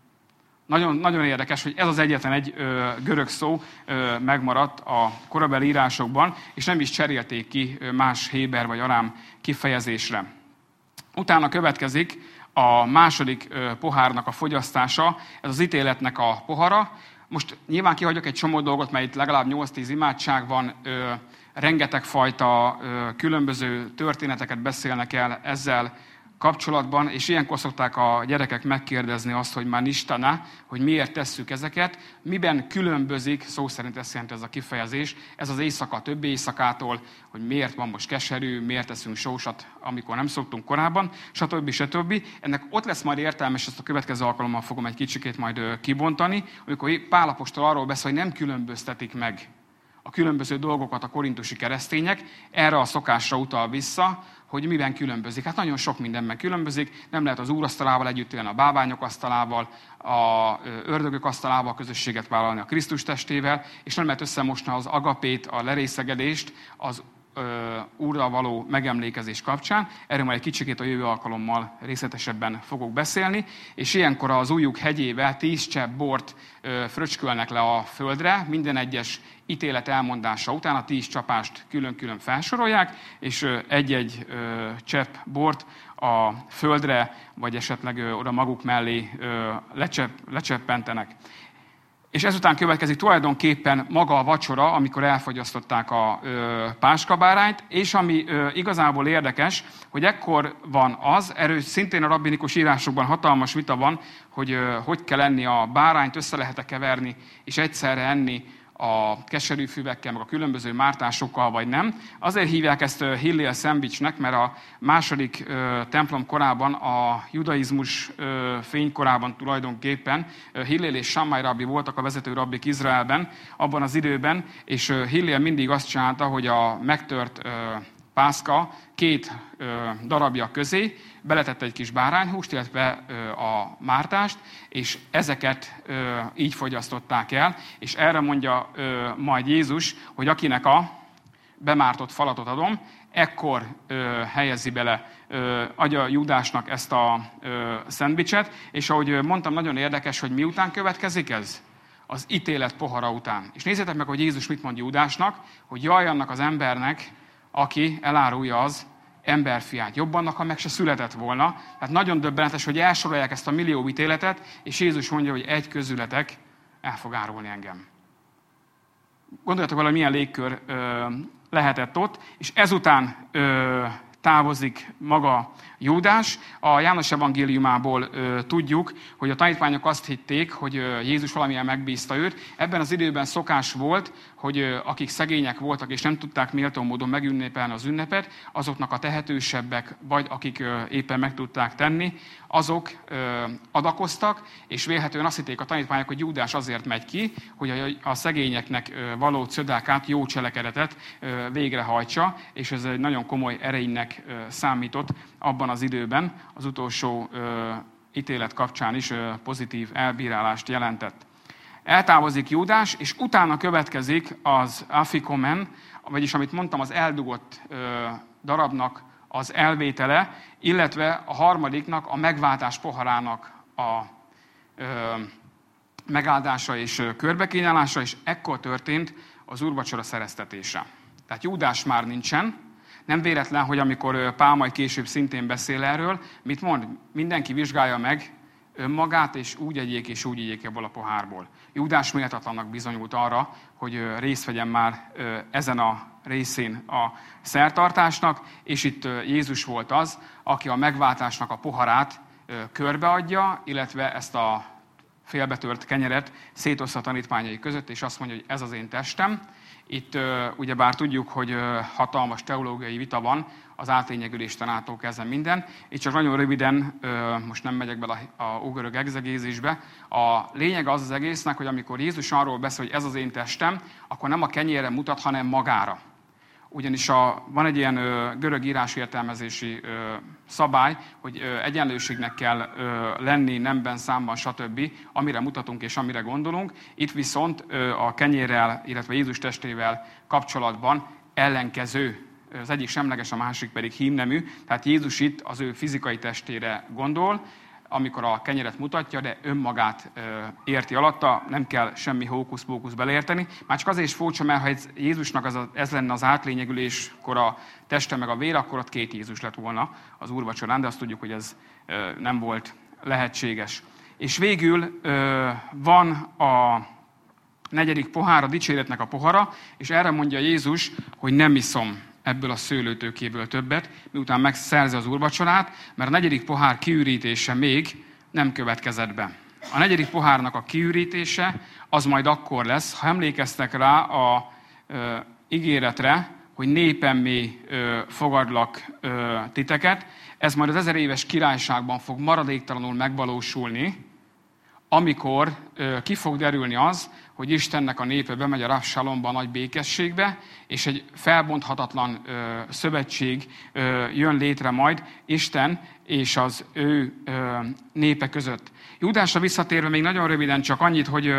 Nagyon, nagyon érdekes, hogy ez az egyetlen egy görög szó megmaradt a korabeli írásokban, és nem is cserélték ki más héber vagy arám kifejezésre. Utána következik a második pohárnak a fogyasztása, ez az ítéletnek a pohara. Most nyilván kihagyok egy csomó dolgot, mert itt legalább 8-10 imádság van, rengeteg fajta különböző történeteket beszélnek el ezzel kapcsolatban, és ilyenkor szokták a gyerekek megkérdezni azt, hogy már Istana, hogy miért tesszük ezeket, miben különbözik, szó szerint ezt jelenti ez a kifejezés, ez az éjszaka a többi éjszakától, hogy miért van most keserű, miért teszünk sósat, amikor nem szoktunk korábban, stb. Ennek ott lesz majd értelme, és ezt a következő alkalommal fogom egy kicsikét majd kibontani, amikor Pál apostol arról beszél, hogy nem különböztetik meg a különböző dolgokat a korintusi keresztények, erre a szokásra utal vissza, hogy miben különbözik. Hát nagyon sok mindenben különbözik, nem lehet az úrasztalával együtt élni a bálványok asztalával, a ördögök asztalával közösséget vállalni a Krisztus testével, és nem lehet összemosni az agapét, a lerészegedést az Úrral való megemlékezés kapcsán. Erről majd egy kicsikét a jövő alkalommal részletesebben fogok beszélni, és ilyenkor az ujjuk hegyével 10 csepp bort fröcskölnek le a földre, minden egyes ítélet elmondása után a 10 csapást külön-külön felsorolják, és egy-egy csepp bort a földre, vagy esetleg oda maguk mellé lecseppentenek. És ezután következik tulajdonképpen maga a vacsora, amikor elfogyasztották a páskabárányt, és ami igazából érdekes, hogy ekkor van az, erről szintén a rabbinikus írásokban hatalmas vita van, hogy hogy kell enni a bárányt, össze lehet-e keverni, és egyszerre enni a keserű füvekkel, meg a különböző mártásokkal, vagy nem. Azért hívják ezt Hillel szendvicsnek, mert a második templom korában, a judaizmus fénykorában tulajdonképpen Hillel és Shammai rabbi voltak a vezető rabbik Izraelben abban az időben, és Hillel mindig azt csinálta, hogy a megtört pászka 2 darabja közé beletette egy kis bárányhúst, illetve a mártást, és ezeket így fogyasztották el, és erre mondja majd Jézus, hogy akinek a bemártott falatot adom, ekkor helyezi bele, adja Júdásnak ezt a szendvicset, és ahogy mondtam, nagyon érdekes, hogy miután következik ez? Az ítélet pohara után. És nézzétek meg, hogy Jézus mit mond Júdásnak, hogy jaj annak az embernek, aki elárulja az emberfiát. Jobb annak, ha meg se született volna. Tehát nagyon döbbenetes, hogy elsorolják ezt a millió ítéletet, és Jézus mondja, hogy egy közületek el fog árulni engem. Gondoljatok vele, milyen légkör lehetett ott, és ezután távozik maga Júdás. A János evangéliumából tudjuk, hogy a tanítványok azt hitték, hogy Jézus valamilyen megbízta őt. Ebben az időben szokás volt, hogy akik szegények voltak és nem tudták méltó módon megünnepelni az ünnepet, azoknak a tehetősebbek, vagy akik éppen meg tudták tenni, azok adakoztak, és vélhetően azt hitték a tanítványok, hogy Júdás azért megy ki, hogy a szegényeknek való cödákát, jó cselekedetet végrehajtsa, és ez egy nagyon komoly erejének számított abban az időben, az utolsó ítélet kapcsán is pozitív elbírálást jelentett. Eltávozik Júdás, és utána következik az afikomen, vagyis amit mondtam, az eldugott darabnak az elvétele, illetve a harmadiknak, a megváltás poharának a megáldása és körbekínálása, és ekkor történt az úrvacsora szereztetése. Tehát Júdás már nincsen. Nem véletlen, hogy amikor Pál majd később szintén beszél erről, mit mond? Mindenki vizsgálja meg önmagát, és úgy egyék ebből a pohárból. Júdás méltatlannak bizonyult arra, hogy részt vegyen már ezen a részén a szertartásnak, és itt Jézus volt az, aki a megváltásnak a poharát körbeadja, illetve ezt a félbetört kenyeret szétoszta a tanítványai között, és azt mondja, hogy ez az én testem. Itt ugyebár tudjuk, hogy hatalmas teológiai vita van, az átlényegülésten ától kezdve minden. Itt csak nagyon röviden, most nem megyek bele a ógörög egzegézisbe, a lényeg az egésznek, hogy amikor Jézus arról beszél, hogy ez az én testem, akkor nem a kenyérre mutat, hanem magára. Ugyanis van egy ilyen görög írásértelmezési szabály, hogy egyenlőségnek kell lenni nemben, számban, stb., amire mutatunk és amire gondolunk. Itt viszont a kenyérrel, illetve Jézus testével kapcsolatban ellenkező, az egyik semleges, a másik pedig hímnemű. Tehát Jézus itt az ő fizikai testére gondol, amikor a kenyeret mutatja, de önmagát érti alatta, nem kell semmi hókusz-pókusz beleérteni. Már csak azért is furcsa, mert ha Jézusnak ez lenne az átlényegüléskor a teste meg a vér, akkor ott két Jézus lett volna az úrvacsorán, de azt tudjuk, hogy ez nem volt lehetséges. És végül van a negyedik pohár, a dicséretnek a pohara, és erre mondja Jézus, hogy nem iszom ebből a szőlőtőkéből többet, miután megszerzi az úrvacsorát, mert a negyedik pohár kiürítése még nem következett be. A negyedik pohárnak a kiürítése az majd akkor lesz, ha emlékeztek rá a ígéretre, hogy népemmé fogadlak titeket. Ez majd az 1000 éves királyságban fog maradéktalanul megvalósulni, amikor ki fog derülni az, hogy Istennek a népe bemegy a Rav-Shalomba, a nagy békességbe, és egy felbonthatatlan szövetség jön létre majd Isten és az ő népe között. Júdásra visszatérve még nagyon röviden csak annyit, hogy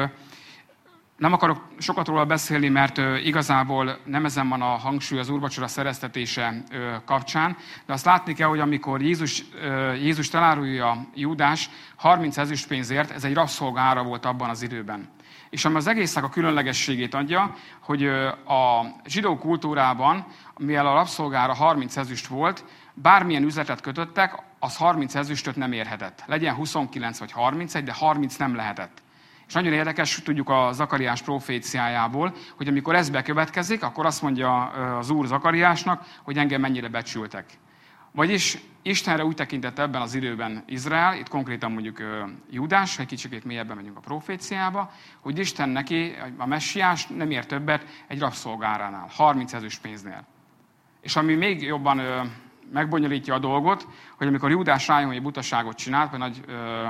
nem akarok sokat róla beszélni, mert igazából nem ezen van a hangsúly az úrvacsora szereztetése kapcsán, de azt látni kell, hogy amikor Jézust elárulja Júdás 30 ezüstpénzért, ez egy rabszolgára volt abban az időben. És ami az egésznek a különlegességét adja, hogy a zsidó kultúrában, mivel a rabszolgára 30 ezüst volt, bármilyen üzletet kötöttek, az 30 ezüstöt nem érhetett. Legyen 29 vagy 31, de 30 nem lehetett. És nagyon érdekes, tudjuk a Zakariás proféciájából, hogy amikor ez bekövetkezik, akkor azt mondja az Úr Zakariásnak, hogy engem mennyire becsültek. Vagyis Istenre úgy tekintett ebben az időben Izrael, itt konkrétan mondjuk Júdás, egy kicsikét mélyebben megyünk a proféciába, hogy Isten neki, a messiás nem ér többet egy rabszolgáránál, 30 ezüstpénznél. És ami még jobban megbonyolítja a dolgot, hogy amikor Júdás rájön, hogy butaságot csinált, vagy nagy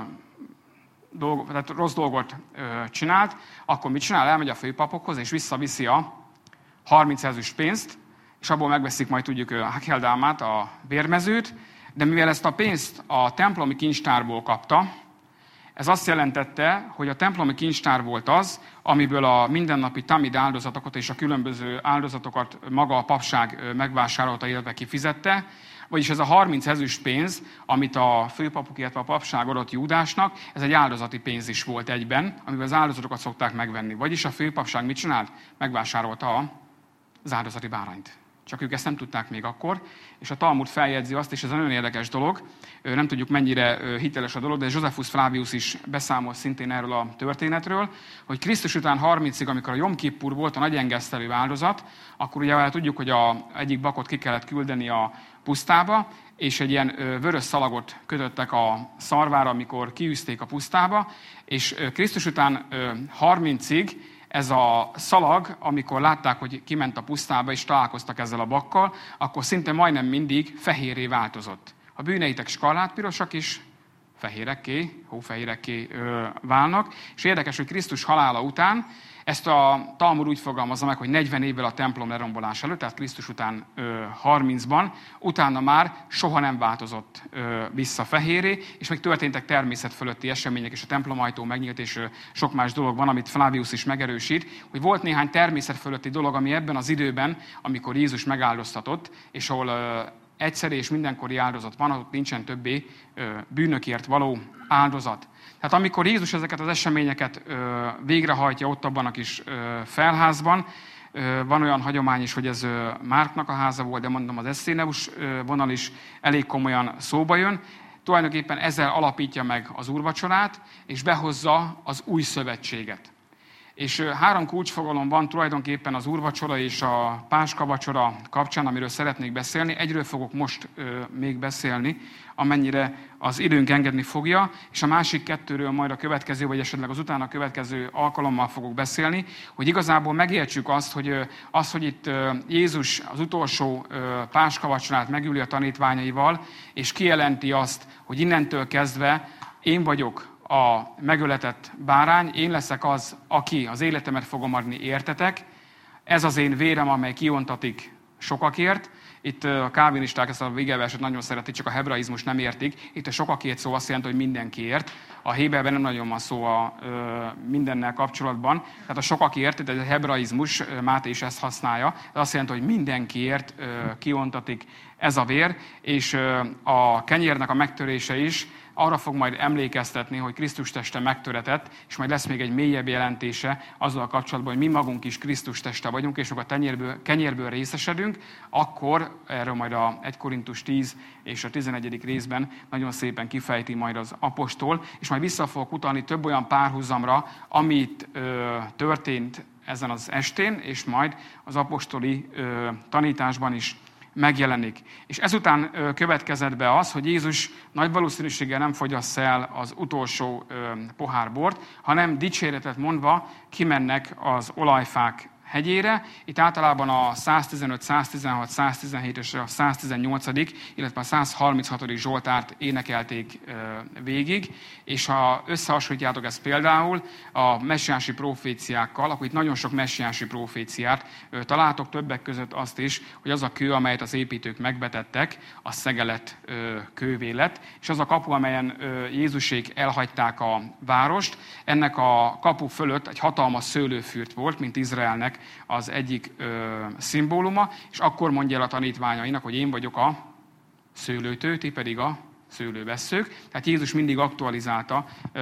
tehát rossz dolgot csinált, akkor mit csinál? Elmegy a főpapokhoz, és visszaviszi a 30 ezüstpénzt, és abból megveszik majd tudjuk Hakeldálmát, a bérmezőt, de mivel ezt a pénzt a templomi kincstárból kapta, Ez azt jelentette, hogy a templomi kincstár volt az, amiből a mindennapi tamid áldozatokat és a különböző áldozatokat maga a papság megvásárolta, illetve kifizette. Vagyis ez a 30 ezüst pénz, amit a főpapok, illetve a papság adott Júdásnak, ez egy áldozati pénz is volt egyben, amivel az áldozatokat szokták megvenni. Vagyis a főpapság mit csinált? Megvásárolta az áldozati bárányt. Csak ők ezt nem tudták még akkor, és a Talmud feljegyzi azt, és ez egy nagyon érdekes dolog, nem tudjuk mennyire hiteles a dolog, de Josephus Flavius is beszámol szintén erről a történetről, hogy Krisztus után 30-ig, amikor a Jom Kippur volt a nagy engesztelő áldozat, akkor ugye tudjuk, hogy egyik bakot ki kellett küldeni a pusztába, és egy ilyen vörös szalagot kötöttek a szarvára, amikor kiűzték a pusztába, és Krisztus után 30-ig ez a szalag, amikor látták, hogy kiment a pusztába, és találkoztak ezzel a bakkal, akkor szinte majdnem mindig fehérré változott. A bűneitek skarlátpirosak is fehérekké, hófehérekké válnak, és érdekes, hogy Krisztus halála után ezt a Talmud úgy fogalmazza meg, hogy 40 évvel a templom lerombolás előtt, tehát Krisztus után 30-ban, utána már soha nem változott vissza fehérré, és még történtek természet fölötti események, és a templomajtó megnyílt, és sok más dolog van, amit Flavius is megerősít, hogy volt néhány természet fölötti dolog, ami ebben az időben, amikor Jézus megáldoztatott, és ahol egyszerű és mindenkori áldozat van, ott nincsen többé bűnökért való áldozat. Tehát amikor Jézus ezeket az eseményeket végrehajtja ott abban a kis felházban, van olyan hagyomány is, hogy ez Márknak a háza volt, de mondom, az Eszéneus vonal is elég komolyan szóba jön. Tulajdonképpen ezzel alapítja meg az úrvacsorát, és behozza az új szövetséget. És 3 kulcsfogalom van tulajdonképpen az úrvacsora és a páskavacsora kapcsán, amiről szeretnék beszélni. Egyről fogok most még beszélni, amennyire az időnk engedni fogja, és a másik 2-ről majd a következő, vagy esetleg az utána következő alkalommal fogok beszélni, hogy igazából megértsük azt, hogy itt Jézus az utolsó páskavacsorát megüli a tanítványaival, és kijelenti azt, hogy innentől kezdve én vagyok a megöletett bárány, én leszek az, aki az életemet fogom adni, értetek. Ez az én vérem, amely kiontatik sokakért. Itt a kálvinisták ezt a igeverset nagyon szeretik, csak a hebraizmus nem értik. Itt a sokakért szó azt jelenti, hogy mindenkiért. A héberben nem nagyon van szó a mindennel kapcsolatban. Tehát a sokakért, tehát a hebraizmus, Máté is ezt használja. Ez azt jelenti, hogy mindenkiért kiontatik ez a vér, és a kenyérnek a megtörése is arra fog majd emlékeztetni, hogy Krisztus teste megtöretett, és majd lesz még egy mélyebb jelentése azzal kapcsolatban, hogy mi magunk is Krisztus teste vagyunk, és akkor a kenyérből részesedünk, akkor erről majd a 1 Korintus 10 és a 11. részben nagyon szépen kifejti majd az apostol, és majd vissza fogok utalni több olyan párhuzamra, amit történt ezen az estén, és majd az apostoli tanításban is megjelenik. És ezután következett be az, hogy Jézus nagy valószínűséggel nem fogyassz el az utolsó pohár bort, hanem dicséretet mondva kimennek az olajfák hegyére. Itt általában a 115, 116, 117 és a 118., illetve a 136. Zsoltárt énekelték végig, és ha összehasonlítjátok ezt például a messiánsi proféciákkal, akkor itt nagyon sok messiánsi proféciát találtok, többek között azt is, hogy az a kő, amelyet az építők megvetettek, az szegelet kővé lett, és az a kapu, amelyen Jézusék elhagyták a várost, ennek a kapu fölött egy hatalmas szőlőfürt volt, mint Izraelnek az egyik szimbóluma, és akkor mondja el a tanítványainak, hogy én vagyok a szőlőtő, ti pedig a szőlővesszők. Tehát Jézus mindig aktualizálta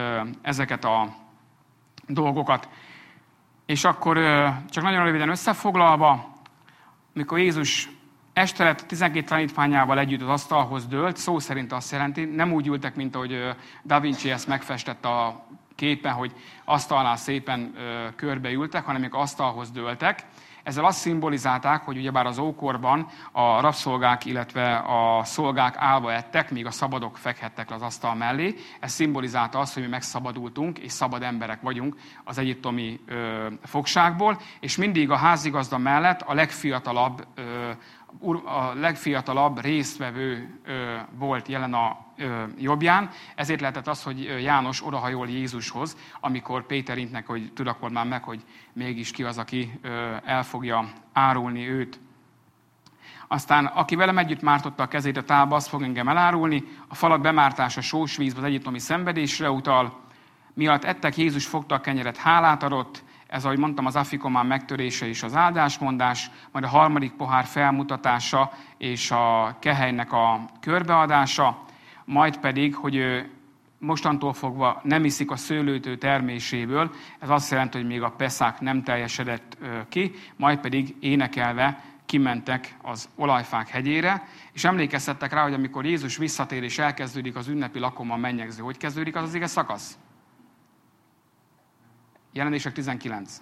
ezeket a dolgokat. És akkor csak nagyon röviden összefoglalva, amikor Jézus este lett 12 tanítványával együtt az asztalhoz dőlt, szó szerint azt jelenti, nem úgy ültek, mint ahogy Da Vinci ezt megfestett a képen, hogy asztalnál szépen körbeültek, hanem még asztalhoz dőltek. Ezzel azt szimbolizálták, hogy ugyebár az ókorban a rabszolgák, illetve a szolgák állva ettek, míg a szabadok fekhettek az asztal mellé. Ez szimbolizálta azt, hogy mi megszabadultunk, és szabad emberek vagyunk az egyiptomi fogságból, és mindig a házigazda mellett a legfiatalabb résztvevő volt jelen a jobbján, ezért lehetett az, hogy János odahajol Jézushoz, amikor Péter intnek, hogy tudakod már meg, hogy mégis ki az, aki el fogja árulni őt. Aztán, aki velem együtt mártotta a kezét a tálba, az fog engem elárulni. A falak bemártása sós vízbe az egyiptomi szenvedésre utal. Miatt ettek, Jézus fogta a kenyeret, hálát adott, ez, ahogy mondtam, az afikomán megtörése és az áldásmondás, majd a harmadik pohár felmutatása és a kehelynek a körbeadása, majd pedig, hogy ő mostantól fogva nem iszik a szőlőtő terméséből, ez azt jelenti, hogy még a peszák nem teljesedett ki, majd pedig énekelve kimentek az olajfák hegyére, és emlékeztettek rá, hogy amikor Jézus visszatér és elkezdődik az ünnepi lakoma mennyegző, hogy kezdődik az ige szakasz? Jelenések 19.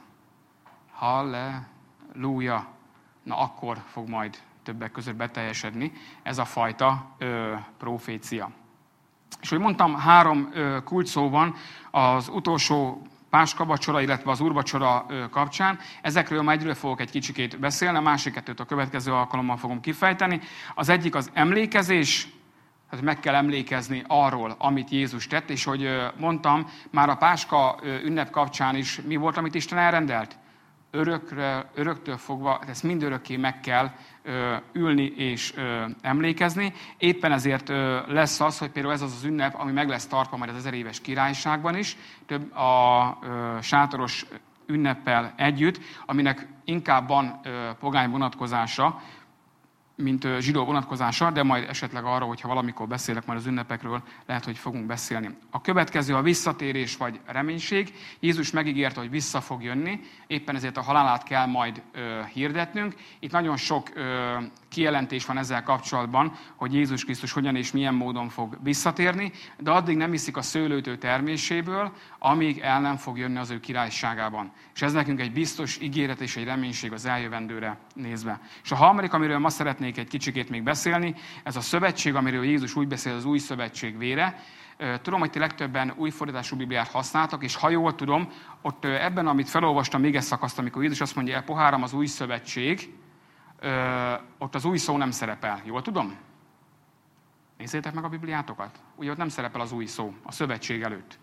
Halleluja! Na akkor fog majd többek között beteljesedni ez a fajta profécia. És hogy mondtam, 3 kulcsszó van az utolsó páskavacsora, illetve az úrvacsora kapcsán. Ezekről majd egyről fogok egy kicsikét beszélni, a másik 2-t a következő alkalommal fogom kifejteni. Az egyik az emlékezés, tehát meg kell emlékezni arról, amit Jézus tett, és hogy mondtam, már a Páska ünnep kapcsán is mi volt, amit Isten elrendelt? Öröktől fogva, ezt mindörökké meg kell ülni és emlékezni. Éppen ezért lesz az, hogy például ez az ünnep, ami meg lesz tartva majd az 1000 éves királyságban is, több a sátoros ünneppel együtt, aminek inkább van pogány vonatkozása, mint zsidó vonatkozása, de majd esetleg arra, hogyha valamikor beszélek majd az ünnepekről, lehet, hogy fogunk beszélni. A következő a visszatérés vagy reménység. Jézus megígérte, hogy vissza fog jönni, éppen ezért a halálát kell majd hirdetnünk. Itt nagyon sok kijelentés van ezzel kapcsolatban, hogy Jézus Krisztus hogyan és milyen módon fog visszatérni, de addig nem iszik a szőlőtő terméséből, amíg el nem fog jönni az ő királyságában. És ez nekünk egy biztos ígéret és egy reménység az eljövendőre nézve. És a harmadik, amiről ma szeretnék egy kicsikét még beszélni, ez a szövetség, amiről Jézus úgy beszél, az új szövetség vére. Tudom, hogy ti legtöbben új fordítású Bibliát használtak, és ha jól tudom, ott ebben, amit felolvastam, még ezt szakaszt, amikor Jézus azt mondja, poháram az új szövetség, ott az új szó nem szerepel. Jól tudom? Nézzétek meg a Bibliátokat. Ugye ott nem szerepel az új szó, a szövetség előtt.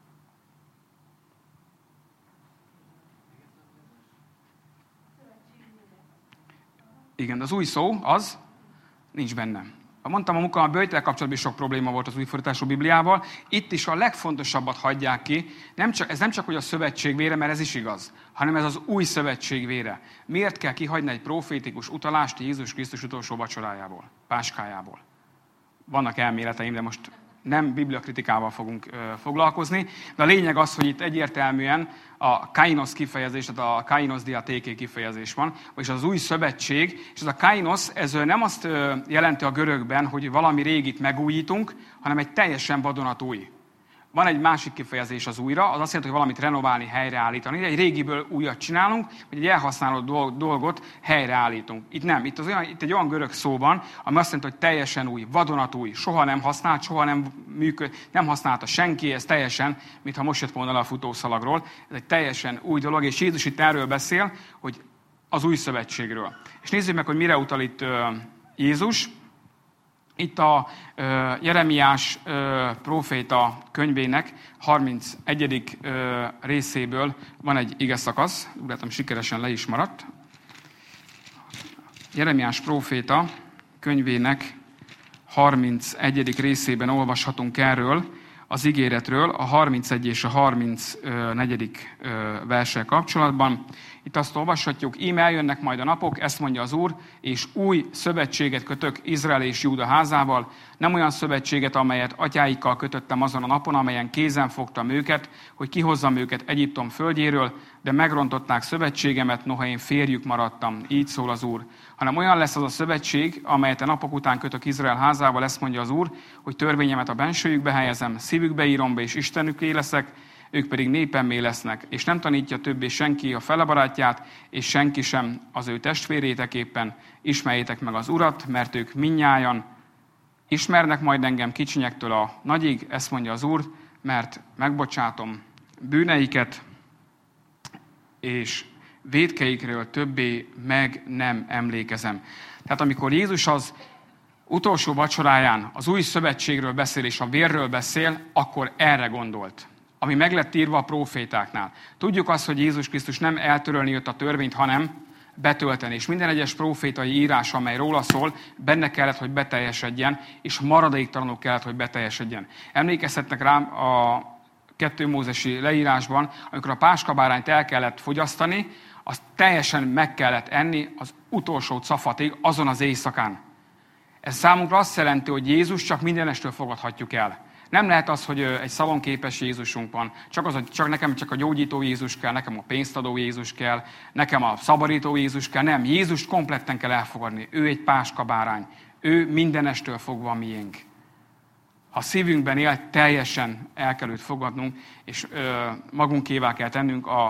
Igen, de az új szó, az nincs benne. Mondtam, a böjttel kapcsolatban sok probléma volt az új fordítású Bibliával. Itt is a legfontosabbat hagyják ki. Ez nem csak, hogy a szövetség vére, mert ez is igaz, hanem ez az új szövetség vére. Miért kell kihagyni egy profétikus utalást Jézus Krisztus utolsó vacsorájából, páskájából? Vannak elméleteim, de most nem bibliakritikával fogunk foglalkozni, de a lényeg az, hogy itt egyértelműen a kainos kifejezés, tehát a kainos diatéké kifejezés van, vagyis az új szövetség, és ez a kainos, ez nem azt jelenti a görögben, hogy valami régit megújítunk, hanem egy teljesen vadonatúj. Van egy másik kifejezés az újra, az azt jelenti, hogy valamit renoválni, helyreállítani. Egy régiből újat csinálunk, vagy egy elhasználott dolgot helyreállítunk. Itt nem. Itt egy olyan görög szó van, ami azt jelenti, hogy teljesen új, vadonatúj, soha nem használt, soha nem nem használta senki, ez teljesen, mintha most jött volna le a futószalagról. Ez egy teljesen új dolog, és Jézus itt erről beszél, hogy az új szövetségről. És nézzük meg, hogy mire utal itt Jézus. Itt a Jeremiás próféta könyvének 31. részéből van egy igeszakasz, úgy látom sikeresen le is maradt. Jeremiás próféta könyvének 31. részében olvashatunk erről az ígéretről, a 31 és a 34. verssel kapcsolatban. Itt azt olvashatjuk, íme eljönnek majd a napok, ezt mondja az Úr, és új szövetséget kötök Izrael és Júda házával, nem olyan szövetséget, amelyet atyáikkal kötöttem azon a napon, amelyen kézen fogtam őket, hogy kihozzam őket Egyiptom földjéről, de megrontották szövetségemet, noha én férjük maradtam, így szól az Úr. Hanem olyan lesz az a szövetség, amelyet a napok után kötök Izrael házával, ezt mondja az Úr, hogy törvényemet a bensőjükbe helyezem, szívükbe írom be, és Istenüké leszek, ők pedig népemmé lesznek, és nem tanítja többé senki a fele barátját, és senki sem az ő testvéréteképpen. Ismerjétek meg az Urat, mert ők mindnyájan ismernek majd engem kicsinyektől a nagyig, ezt mondja az Úr, mert megbocsátom bűneiket, és vétkeikről többé meg nem emlékezem. Tehát amikor Jézus az utolsó vacsoráján az új szövetségről beszél, és a vérről beszél, akkor erre gondolt, ami meg lett írva a prófétáknál. Tudjuk azt, hogy Jézus Krisztus nem eltörölni jött a törvényt, hanem betölteni. És minden egyes prófétai írás, amely róla szól, benne kellett, hogy beteljesedjen, és maradéktalanul kellett, hogy beteljesedjen. Emlékezhetnek rám a 2 Mózesi leírásban, amikor a páskabárányt el kellett fogyasztani, azt teljesen meg kellett enni az utolsó cafatig, azon az éjszakán. Ez számunkra azt jelenti, hogy Jézus csak mindenestől fogadhatjuk el. Nem lehet az, hogy egy szalonképes Jézusunk van. Nekem csak a gyógyító Jézus kell, nekem a pénztadó Jézus kell, nekem a szabadító Jézus kell. Nem, Jézust kompletten kell elfogadni. Ő egy páskabárány. Ő mindenestől fogva a miénk. Ha szívünkben él, teljesen el kell őt fogadnunk, és magunkévá kell tennünk a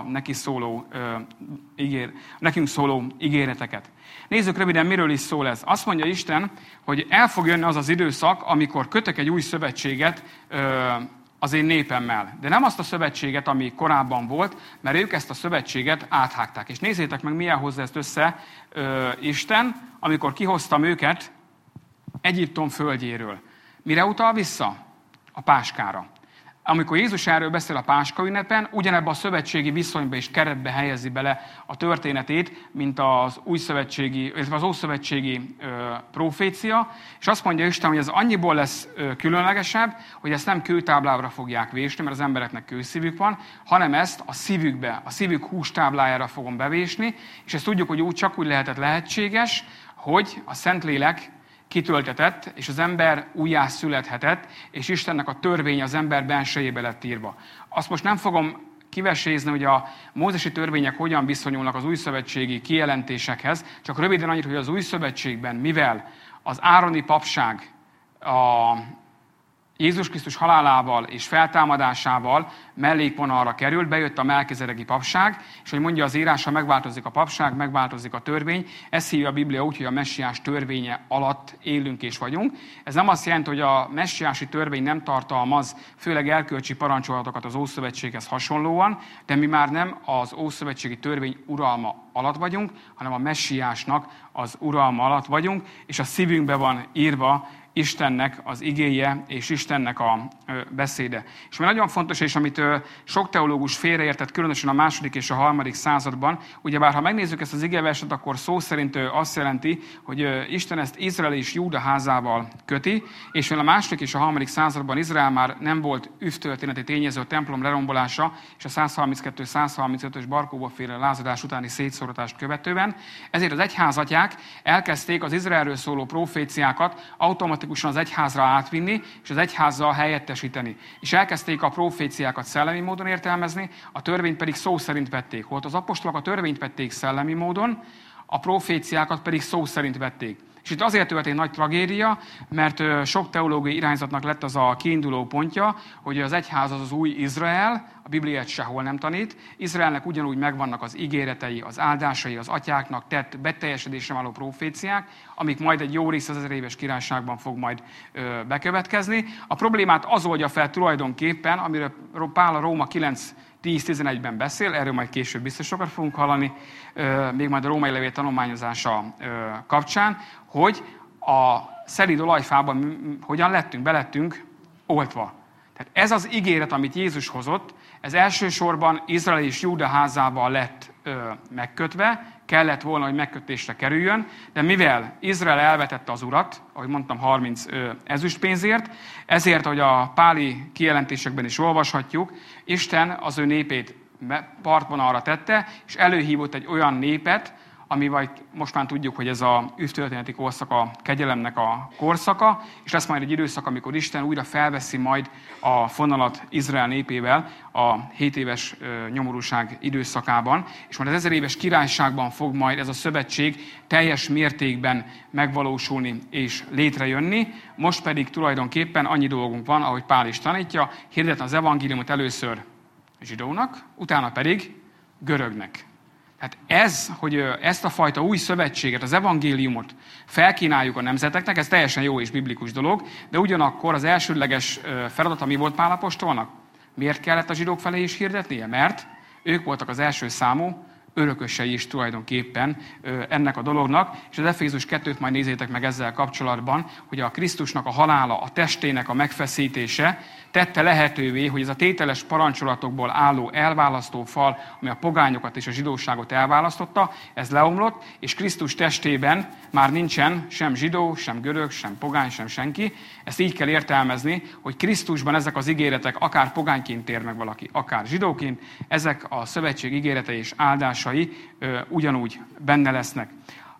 nekünk szóló ígéreteket. Nézzük röviden, miről is szól ez. Azt mondja Isten, hogy el fog jönni az az időszak, amikor kötök egy új szövetséget az én népemmel. De nem azt a szövetséget, ami korábban volt, mert ők ezt a szövetséget áthágták. És nézzétek meg, milyen hozza ezt össze Isten, amikor kihoztam őket Egyiptom földjéről. Mire utal vissza? A páskára. Amikor Jézus erről beszél a páska ünnepen, ugyanebben a szövetségi viszonyba és keretbe helyezi bele a történetét, mint az ószövetségi profécia, és azt mondja Isten, hogy ez annyiból lesz különlegesebb, hogy ezt nem kőtáblára fogják vésni, mert az embereknek kőszívük van, hanem ezt a szívükbe, a szívük hústáblájára fogom bevésni, és ezt tudjuk, hogy csak úgy lehetséges, hogy a Szentlélek kitöltetett, és az ember újjá születhetett, és Istennek a törvény az ember bensejébe lett írva. Azt most nem fogom kivesézni, hogy a mózesi törvények hogyan viszonyulnak az újszövetségi kijelentésekhez, csak röviden annyit, hogy az új szövetségben, mivel az ároni papság a Jézus Krisztus halálával és feltámadásával mellékvonalra került, bejött a melkizedeki papság, és hogy mondja az írás, ha megváltozik a papság, megváltozik a törvény. Ezt hívja a Biblia úgy, hogy a messiás törvénye alatt élünk és vagyunk. Ez nem azt jelenti, hogy a messiási törvény nem tartalmaz, főleg erkölcsi parancsolatokat az Ószövetséghez hasonlóan, de mi már nem az Ószövetségi törvény uralma alatt vagyunk, hanem a messiásnak az uralma alatt vagyunk, és a szívünkbe van írva Istennek az igéje és Istennek a beszéde. És még nagyon fontos, és amit sok teológus félreértett, különösen a második és a harmadik században, ugyebár ha megnézzük ezt az igeverset, akkor szó szerint azt jelenti, hogy Isten ezt Izrael és Júda házával köti, és mivel a második és a harmadik században Izrael már nem volt üvtörténeti tényező, a templom lerombolása és a 132-135-ös Barkóba-féle lázadás utáni szétszóratást követően, ezért az egyházatják elkezdték az Izraelről szóló proféciákat automatikusan az egyházra átvinni, és az egyházzal helyettesíteni. És elkezdték a proféciákat szellemi módon értelmezni, a törvényt pedig szó szerint vették. Holott az apostolok a törvényt vették szellemi módon, a proféciákat pedig szó szerint vették. És itt azért történt nagy tragédia, mert sok teológiai irányzatnak lett az a kiinduló pontja, hogy az egyház az új Izrael, a Bibliát sehol nem tanít. Izraelnek ugyanúgy megvannak az ígéretei, az áldásai, az atyáknak tett beteljesedésre váló proféciák, amik majd egy jó rész az 1000 éves királyságban fog majd bekövetkezni. A problémát az oldja fel tulajdonképpen, amiről Pál a Róma 9:10-11-ben beszél, erről majd később biztos sokat fogunk hallani, még majd a római levél tanulmányozása kapcsán, hogy a szelíd olajfában hogyan belettünk oltva. Tehát ez az ígéret, amit Jézus hozott, ez elsősorban Izrael és Júda házával lett megkötve, kellett volna, hogy megkötésre kerüljön, de mivel Izrael elvetette az urat, ahogy mondtam, 30 ezüstpénzért, ezért, hogy a páli kijelentésekben is olvashatjuk, Isten az ő népét partvonalra tette, és előhívott egy olyan népet, ami vagy most már tudjuk, hogy ez a üvtörténeti korszak a kegyelemnek a korszaka, és lesz majd egy időszak, amikor Isten újra felveszi majd a fonalat Izrael népével a 7 éves nyomorúság időszakában, és majd az 1000 éves királyságban fog majd ez a szövetség teljes mértékben megvalósulni és létrejönni. Most pedig tulajdonképpen annyi dolgunk van, ahogy Pál is tanítja, hirdetni az evangéliumot először zsidónak, utána pedig görögnek. Tehát ez, hogy ezt a fajta új szövetséget, az evangéliumot felkínáljuk a nemzeteknek, ez teljesen jó és biblikus dolog, de ugyanakkor az elsődleges feladat, ami volt Pál apostolnak, miért kellett a zsidók felé is hirdetnie? Mert ők voltak az első számú örökösei is tulajdonképpen ennek a dolognak. És az Efézus 2-t majd nézzétek meg ezzel kapcsolatban, hogy a Krisztusnak a halála, a testének a megfeszítése tette lehetővé, hogy ez a tételes parancsolatokból álló elválasztó fal, ami a pogányokat és a zsidóságot elválasztotta, ez leomlott, és Krisztus testében már nincsen sem zsidó, sem görög, sem pogány, sem senki. Ezt így kell értelmezni, hogy Krisztusban ezek az ígéretek, akár pogányként tér meg valaki, akár zsidóként, ezek a szövetség ígéretei és áldásai ugyanúgy benne lesznek.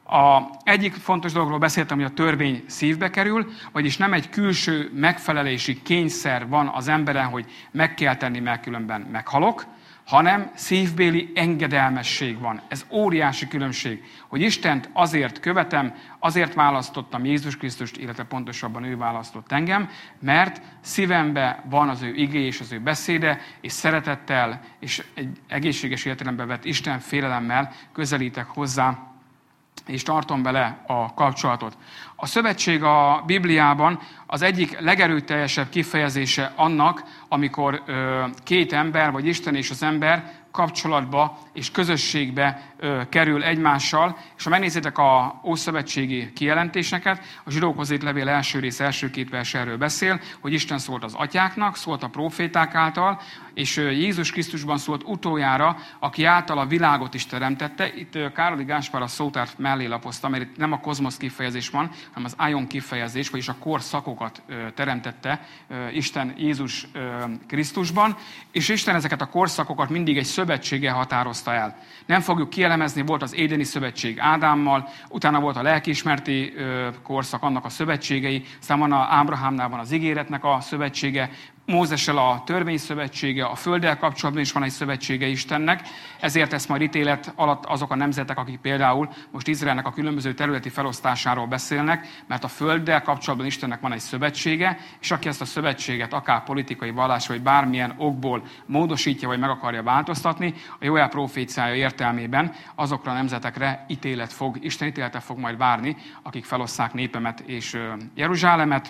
Egyik fontos dologról beszéltem, hogy a törvény szívbe kerül, vagyis nem egy külső megfelelési kényszer van az emberen, hogy meg kell tenni, mert különben meghalok, hanem szívbéli engedelmesség van. Ez óriási különbség, hogy Istent azért követem, azért választottam Jézus Krisztust, illetve pontosabban ő választott engem, mert szívembe van az ő igé és az ő beszéde, és szeretettel és egy egészséges értelemben vett Isten félelemmel közelítek hozzá, és tartom vele a kapcsolatot. A szövetség a Bibliában az egyik legerőteljesebb kifejezése annak, amikor két ember, vagy Isten és az ember kapcsolatba és közösségbe kerül egymással, és ha megnézitek a ószövetségi kijelentéseket, a Zsidókhoz írt levél első rész első 2 vers erről beszél, hogy Isten szólt az atyáknak, szólt a próféták által, és Jézus Krisztusban szólt utoljára, aki által a világot is teremtette. Itt Károli Gáspár a szótárt mellé lapozta, mert itt nem a kozmosz kifejezés van, hanem az aion kifejezés, vagyis a korszakokat teremtette Isten Jézus Krisztusban, és Isten ezeket a korszakokat mindig egy szövetséggel határozta el. Nem fogjuk kielemezni, volt az édeni szövetség Ádámmal, utána volt a lelkiismereti korszak, annak a szövetségei, aztán van Ábrahámnál van az ígéretnek a szövetsége, Mózessel a törvény szövetsége, a földdel kapcsolatban is van egy szövetsége Istennek, ezért ezt majd ítélet alatt azok a nemzetek, akik például most Izraelnek a különböző területi felosztásáról beszélnek, mert a földdel kapcsolatban Istennek van egy szövetsége, és aki ezt a szövetséget akár politikai vallás, vagy bármilyen okból módosítja, vagy meg akarja változtatni, a Jóel proféciája értelmében azokra a nemzetekre Isten ítélete fog majd várni, akik felosszák népemet és Jeruzsálemet.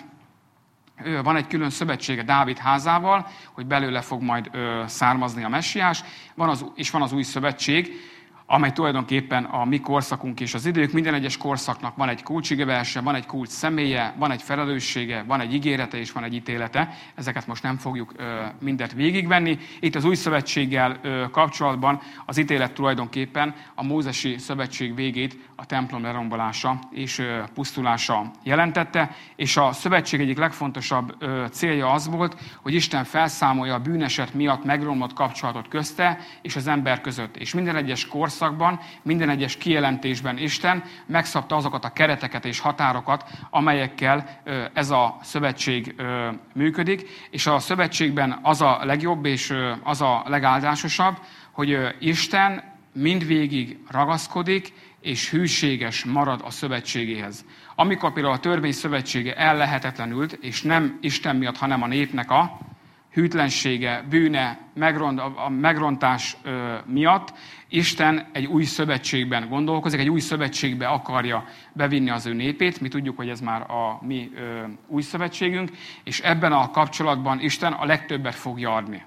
Van egy külön szövetsége Dávid házával, hogy belőle fog majd származni a messiás, van az új szövetség, amely tulajdonképpen a mi korszakunk és az idők. Minden egyes korszaknak van egy kulcsigeverse, van egy kulcs személye, van egy felelőssége, van egy ígérete és van egy ítélete. Ezeket most nem fogjuk mindet végigvenni. Itt az új szövetséggel kapcsolatban az ítélet tulajdonképpen a mózesi szövetség végét, a templom lerombolása és pusztulása jelentette, és a szövetség egyik legfontosabb célja az volt, hogy Isten felszámolja a bűneset miatt megromlott kapcsolatot közte és az ember között. És minden egyes korszakban, minden egyes kijelentésben Isten megszabta azokat a kereteket és határokat, amelyekkel ez a szövetség működik, és a szövetségben az a legjobb és az a legáldásosabb, hogy Isten mindvégig ragaszkodik, és hűséges marad a szövetségéhez. Amikor például a törvény szövetsége ellehetetlenült, és nem Isten miatt, hanem a népnek a hűtlensége, bűne, a megrontás miatt, Isten egy új szövetségben gondolkozik, egy új szövetségbe akarja bevinni az ő népét. Mi tudjuk, hogy ez már a mi új szövetségünk, és ebben a kapcsolatban Isten a legtöbbet fogja adni.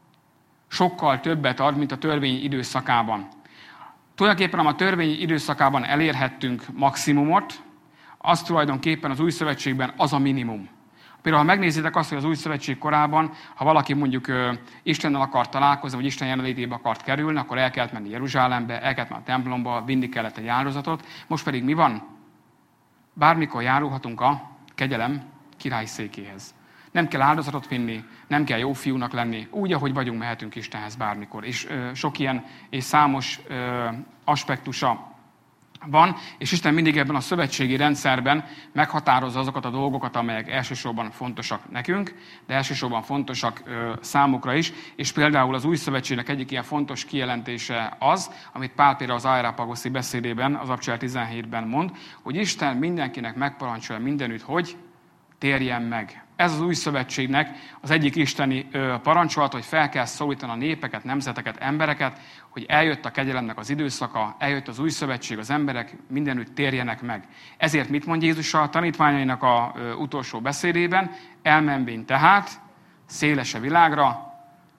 Sokkal többet ad, mint a törvény időszakában. Tulajdonképpen a törvény időszakában elérhettünk maximumot, az tulajdonképpen az új szövetségben az a minimum. Például, ha megnézitek azt, hogy az új szövetség korában, ha valaki mondjuk Istennel akar találkozni, vagy Isten jelenlétébe akart kerülni, akkor el kellett menni Jeruzsálembe, el kellett menni a templomba, vinni kellett egy áldozatot. Most pedig mi van? Bármikor járulhatunk a kegyelem királyszékéhez. Nem kell áldozatot vinni, nem kell jó fiúnak lenni, úgy, ahogy vagyunk, mehetünk Istenhez bármikor. És sok ilyen és számos aspektusa van, és Isten mindig ebben a szövetségi rendszerben meghatározza azokat a dolgokat, amelyek elsősorban fontosak nekünk, de elsősorban fontosak számukra is, és például az új szövetségnek egyik ilyen fontos kijelentése az, amit Pál például az Areopagoszi beszédében, az Abcsel 17-ben mond, hogy Isten mindenkinek megparancsolja mindenütt, hogy térjen meg. Ez az új szövetségnek az egyik isteni parancsolat, hogy fel kell szólítani a népeket, nemzeteket, embereket, hogy eljött a kegyelemnek az időszaka, eljött az új szövetség, az emberek mindenütt térjenek meg. Ezért mit mond Jézus a tanítványainak a utolsó beszédében? Elmenvén tehát széles a világra,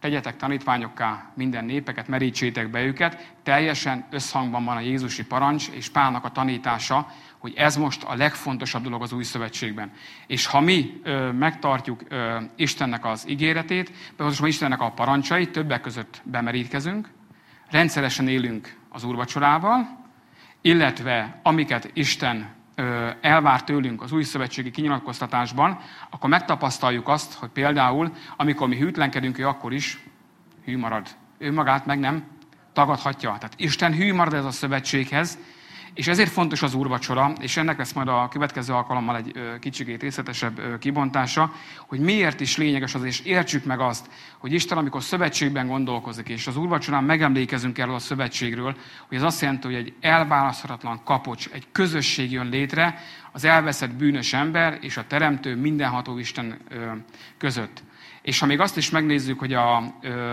tegyetek tanítványokká minden népeket, merítsétek be őket, teljesen összhangban van a Jézusi parancs és Pálnak a tanítása, hogy ez most a legfontosabb dolog az új szövetségben. És ha mi megtartjuk Istennek az ígéretét, pontosan Istennek a parancsait, többek között bemerítkezünk, rendszeresen élünk az úrvacsorával, illetve amiket Isten elvár tőlünk az új szövetségi kinyilatkoztatásban, akkor megtapasztaljuk azt, hogy például, amikor mi hűtlenkedünk, ő akkor is hű marad. Ő magát meg nem tagadhatja. Tehát Isten hű marad ez a szövetséghez, és ezért fontos az úrvacsora, és ennek lesz majd a következő alkalommal egy kicsikét részletesebb kibontása, hogy miért is lényeges az, és értsük meg azt, hogy Isten, amikor szövetségben gondolkozik, és az úrvacsorán megemlékezünk erről a szövetségről, hogy ez azt jelenti, hogy egy elválaszthatatlan kapocs, egy közösség jön létre az elveszett bűnös ember és a teremtő mindenható Isten között. És ha még azt is megnézzük, hogy a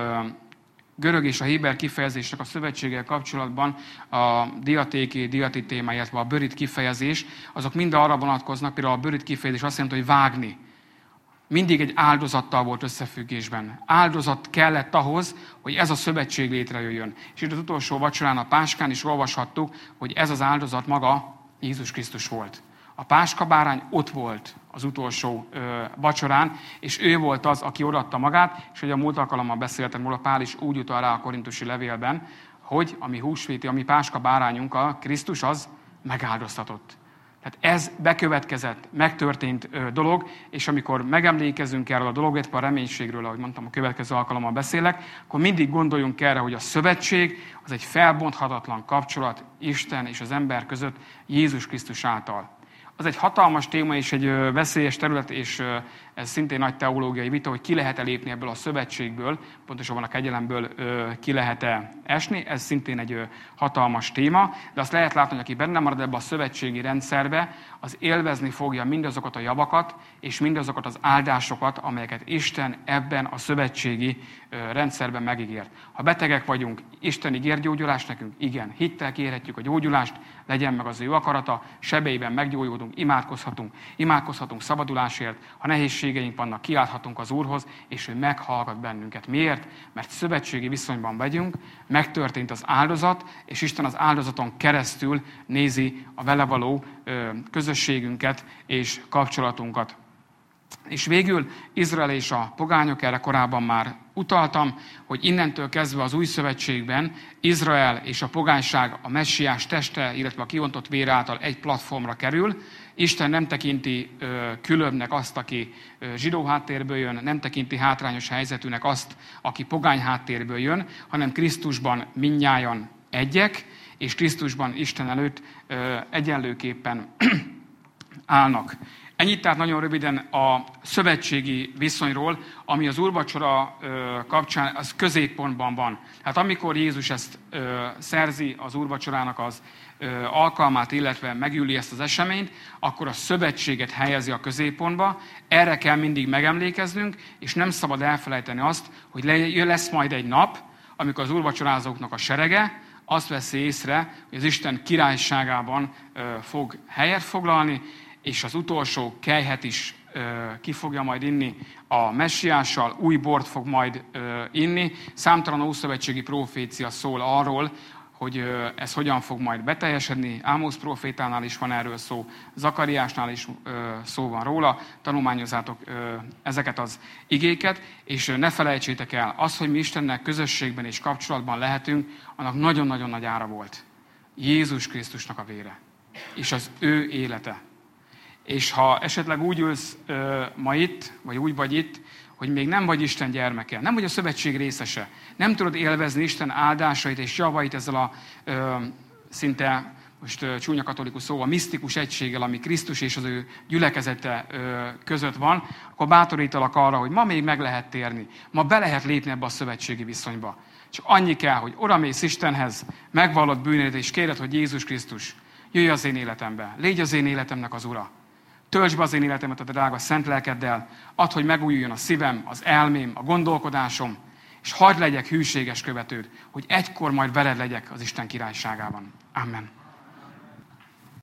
görög és a héber kifejezésnek a szövetséggel kapcsolatban a diatéké, diatitéma, illetve a börit kifejezés, azok mind arra vonatkoznak, például a börit kifejezés azt jelenti, hogy vágni. Mindig egy áldozattal volt összefüggésben. Áldozat kellett ahhoz, hogy ez a szövetség létrejöjjön. És itt az utolsó vacsorán, a páskán is olvashattuk, hogy ez az áldozat maga Jézus Krisztus volt. A páskabárány ott volt az utolsó vacsorán, és ő volt az, aki odaadta magát, és hogy a múlt alkalommal beszéltem róla, Pál is úgy utal rá a korintusi levélben, hogy a mi húsvéti, a mi páskabárányunk, a Krisztus az megáldoztatott. Tehát ez bekövetkezett, megtörtént dolog, és amikor megemlékezünk erről a dolog, illetve a reménységről, ahogy mondtam, a következő alkalommal beszélek, akkor mindig gondoljunk erre, hogy a szövetség az egy felbonthatatlan kapcsolat Isten és az ember között Jézus Krisztus által. Az egy hatalmas téma és egy veszélyes terület, és ez szintén nagy teológiai vita, hogy ki lehet lépni ebből a szövetségből, pontosabban a kegyelemből ki lehet esni. Ez szintén egy hatalmas téma, de azt lehet látni, hogy aki benne marad ebbe a szövetségi rendszerbe, az élvezni fogja mindazokat a javakat, és mindazokat az áldásokat, amelyeket Isten ebben a szövetségi rendszerben megígért. Ha betegek vagyunk, Isten ígér gyógyulást nekünk? Igen. Hittel kérhetjük a gyógyulást, legyen meg az ő akarata, sebeiben meggyógyulunk, imádkozhatunk szabadulásért, ha nehézségeink vannak, kiálthatunk az Úrhoz, és ő meghallgat bennünket. Miért? Mert szövetségi viszonyban vagyunk, megtörtént az áldozat, és Isten az áldozaton keresztül nézi a vele való közösségünket és kapcsolatunkat. És végül Izrael és a pogányok, erre korábban már utaltam, hogy innentől kezdve az új szövetségben Izrael és a pogányság a messiás teste, illetve a kiontott vér által egy platformra kerül. Isten nem tekinti különbnek azt, aki zsidó háttérből jön, nem tekinti hátrányos helyzetűnek azt, aki pogány háttérből jön, hanem Krisztusban mindnyájan egyek, és Krisztusban Isten előtt egyenlőképpen állnak. Ennyit tehát nagyon röviden a szövetségi viszonyról, ami az úrvacsora kapcsán az középpontban van. Tehát amikor Jézus ezt szerzi az úrvacsorának az alkalmát, illetve megüli ezt az eseményt, akkor a szövetséget helyezi a középpontba. Erre kell mindig megemlékeznünk, és nem szabad elfelejteni azt, hogy lesz majd egy nap, amikor az úrvacsorázóknak a serege azt veszi észre, hogy az Isten királyságában fog helyet foglalni, és az utolsó kelyhet is ki fogja majd inni a messiással, új bort fog majd inni. Számtalan ószövetségi profécia szól arról, hogy ez hogyan fog majd beteljesedni. Ámosz profétánál is van erről szó, Zakariásnál is szó van róla. Tanulmányozzátok ezeket az igéket, és ne felejtsétek el, az, hogy mi Istennel közösségben és kapcsolatban lehetünk, annak nagyon-nagyon nagy ára volt. Jézus Krisztusnak a vére, és az ő élete. És ha esetleg úgy ülsz ma itt, vagy úgy vagy itt, hogy még nem vagy Isten gyermeke, nem vagy a szövetség részese, nem tudod élvezni Isten áldásait és javait ezzel a szinte, most csúnya katolikus szóval, misztikus egységgel, ami Krisztus és az ő gyülekezete között van, akkor bátorítalak arra, hogy ma még meg lehet térni, ma be lehet lépni ebbe a szövetségi viszonyba. Csak annyi kell, hogy odamész Istenhez, megvallod bűnét, és kéred, hogy Jézus Krisztus jöjj az én életembe, légy az én életemnek az ura. Töltsd be az én életemet a te drága szent lelkeddel, add, hogy megújuljon a szívem, az elmém, a gondolkodásom, és hagyd legyek hűséges követőd, hogy egykor majd veled legyek az Isten királyságában. Amen.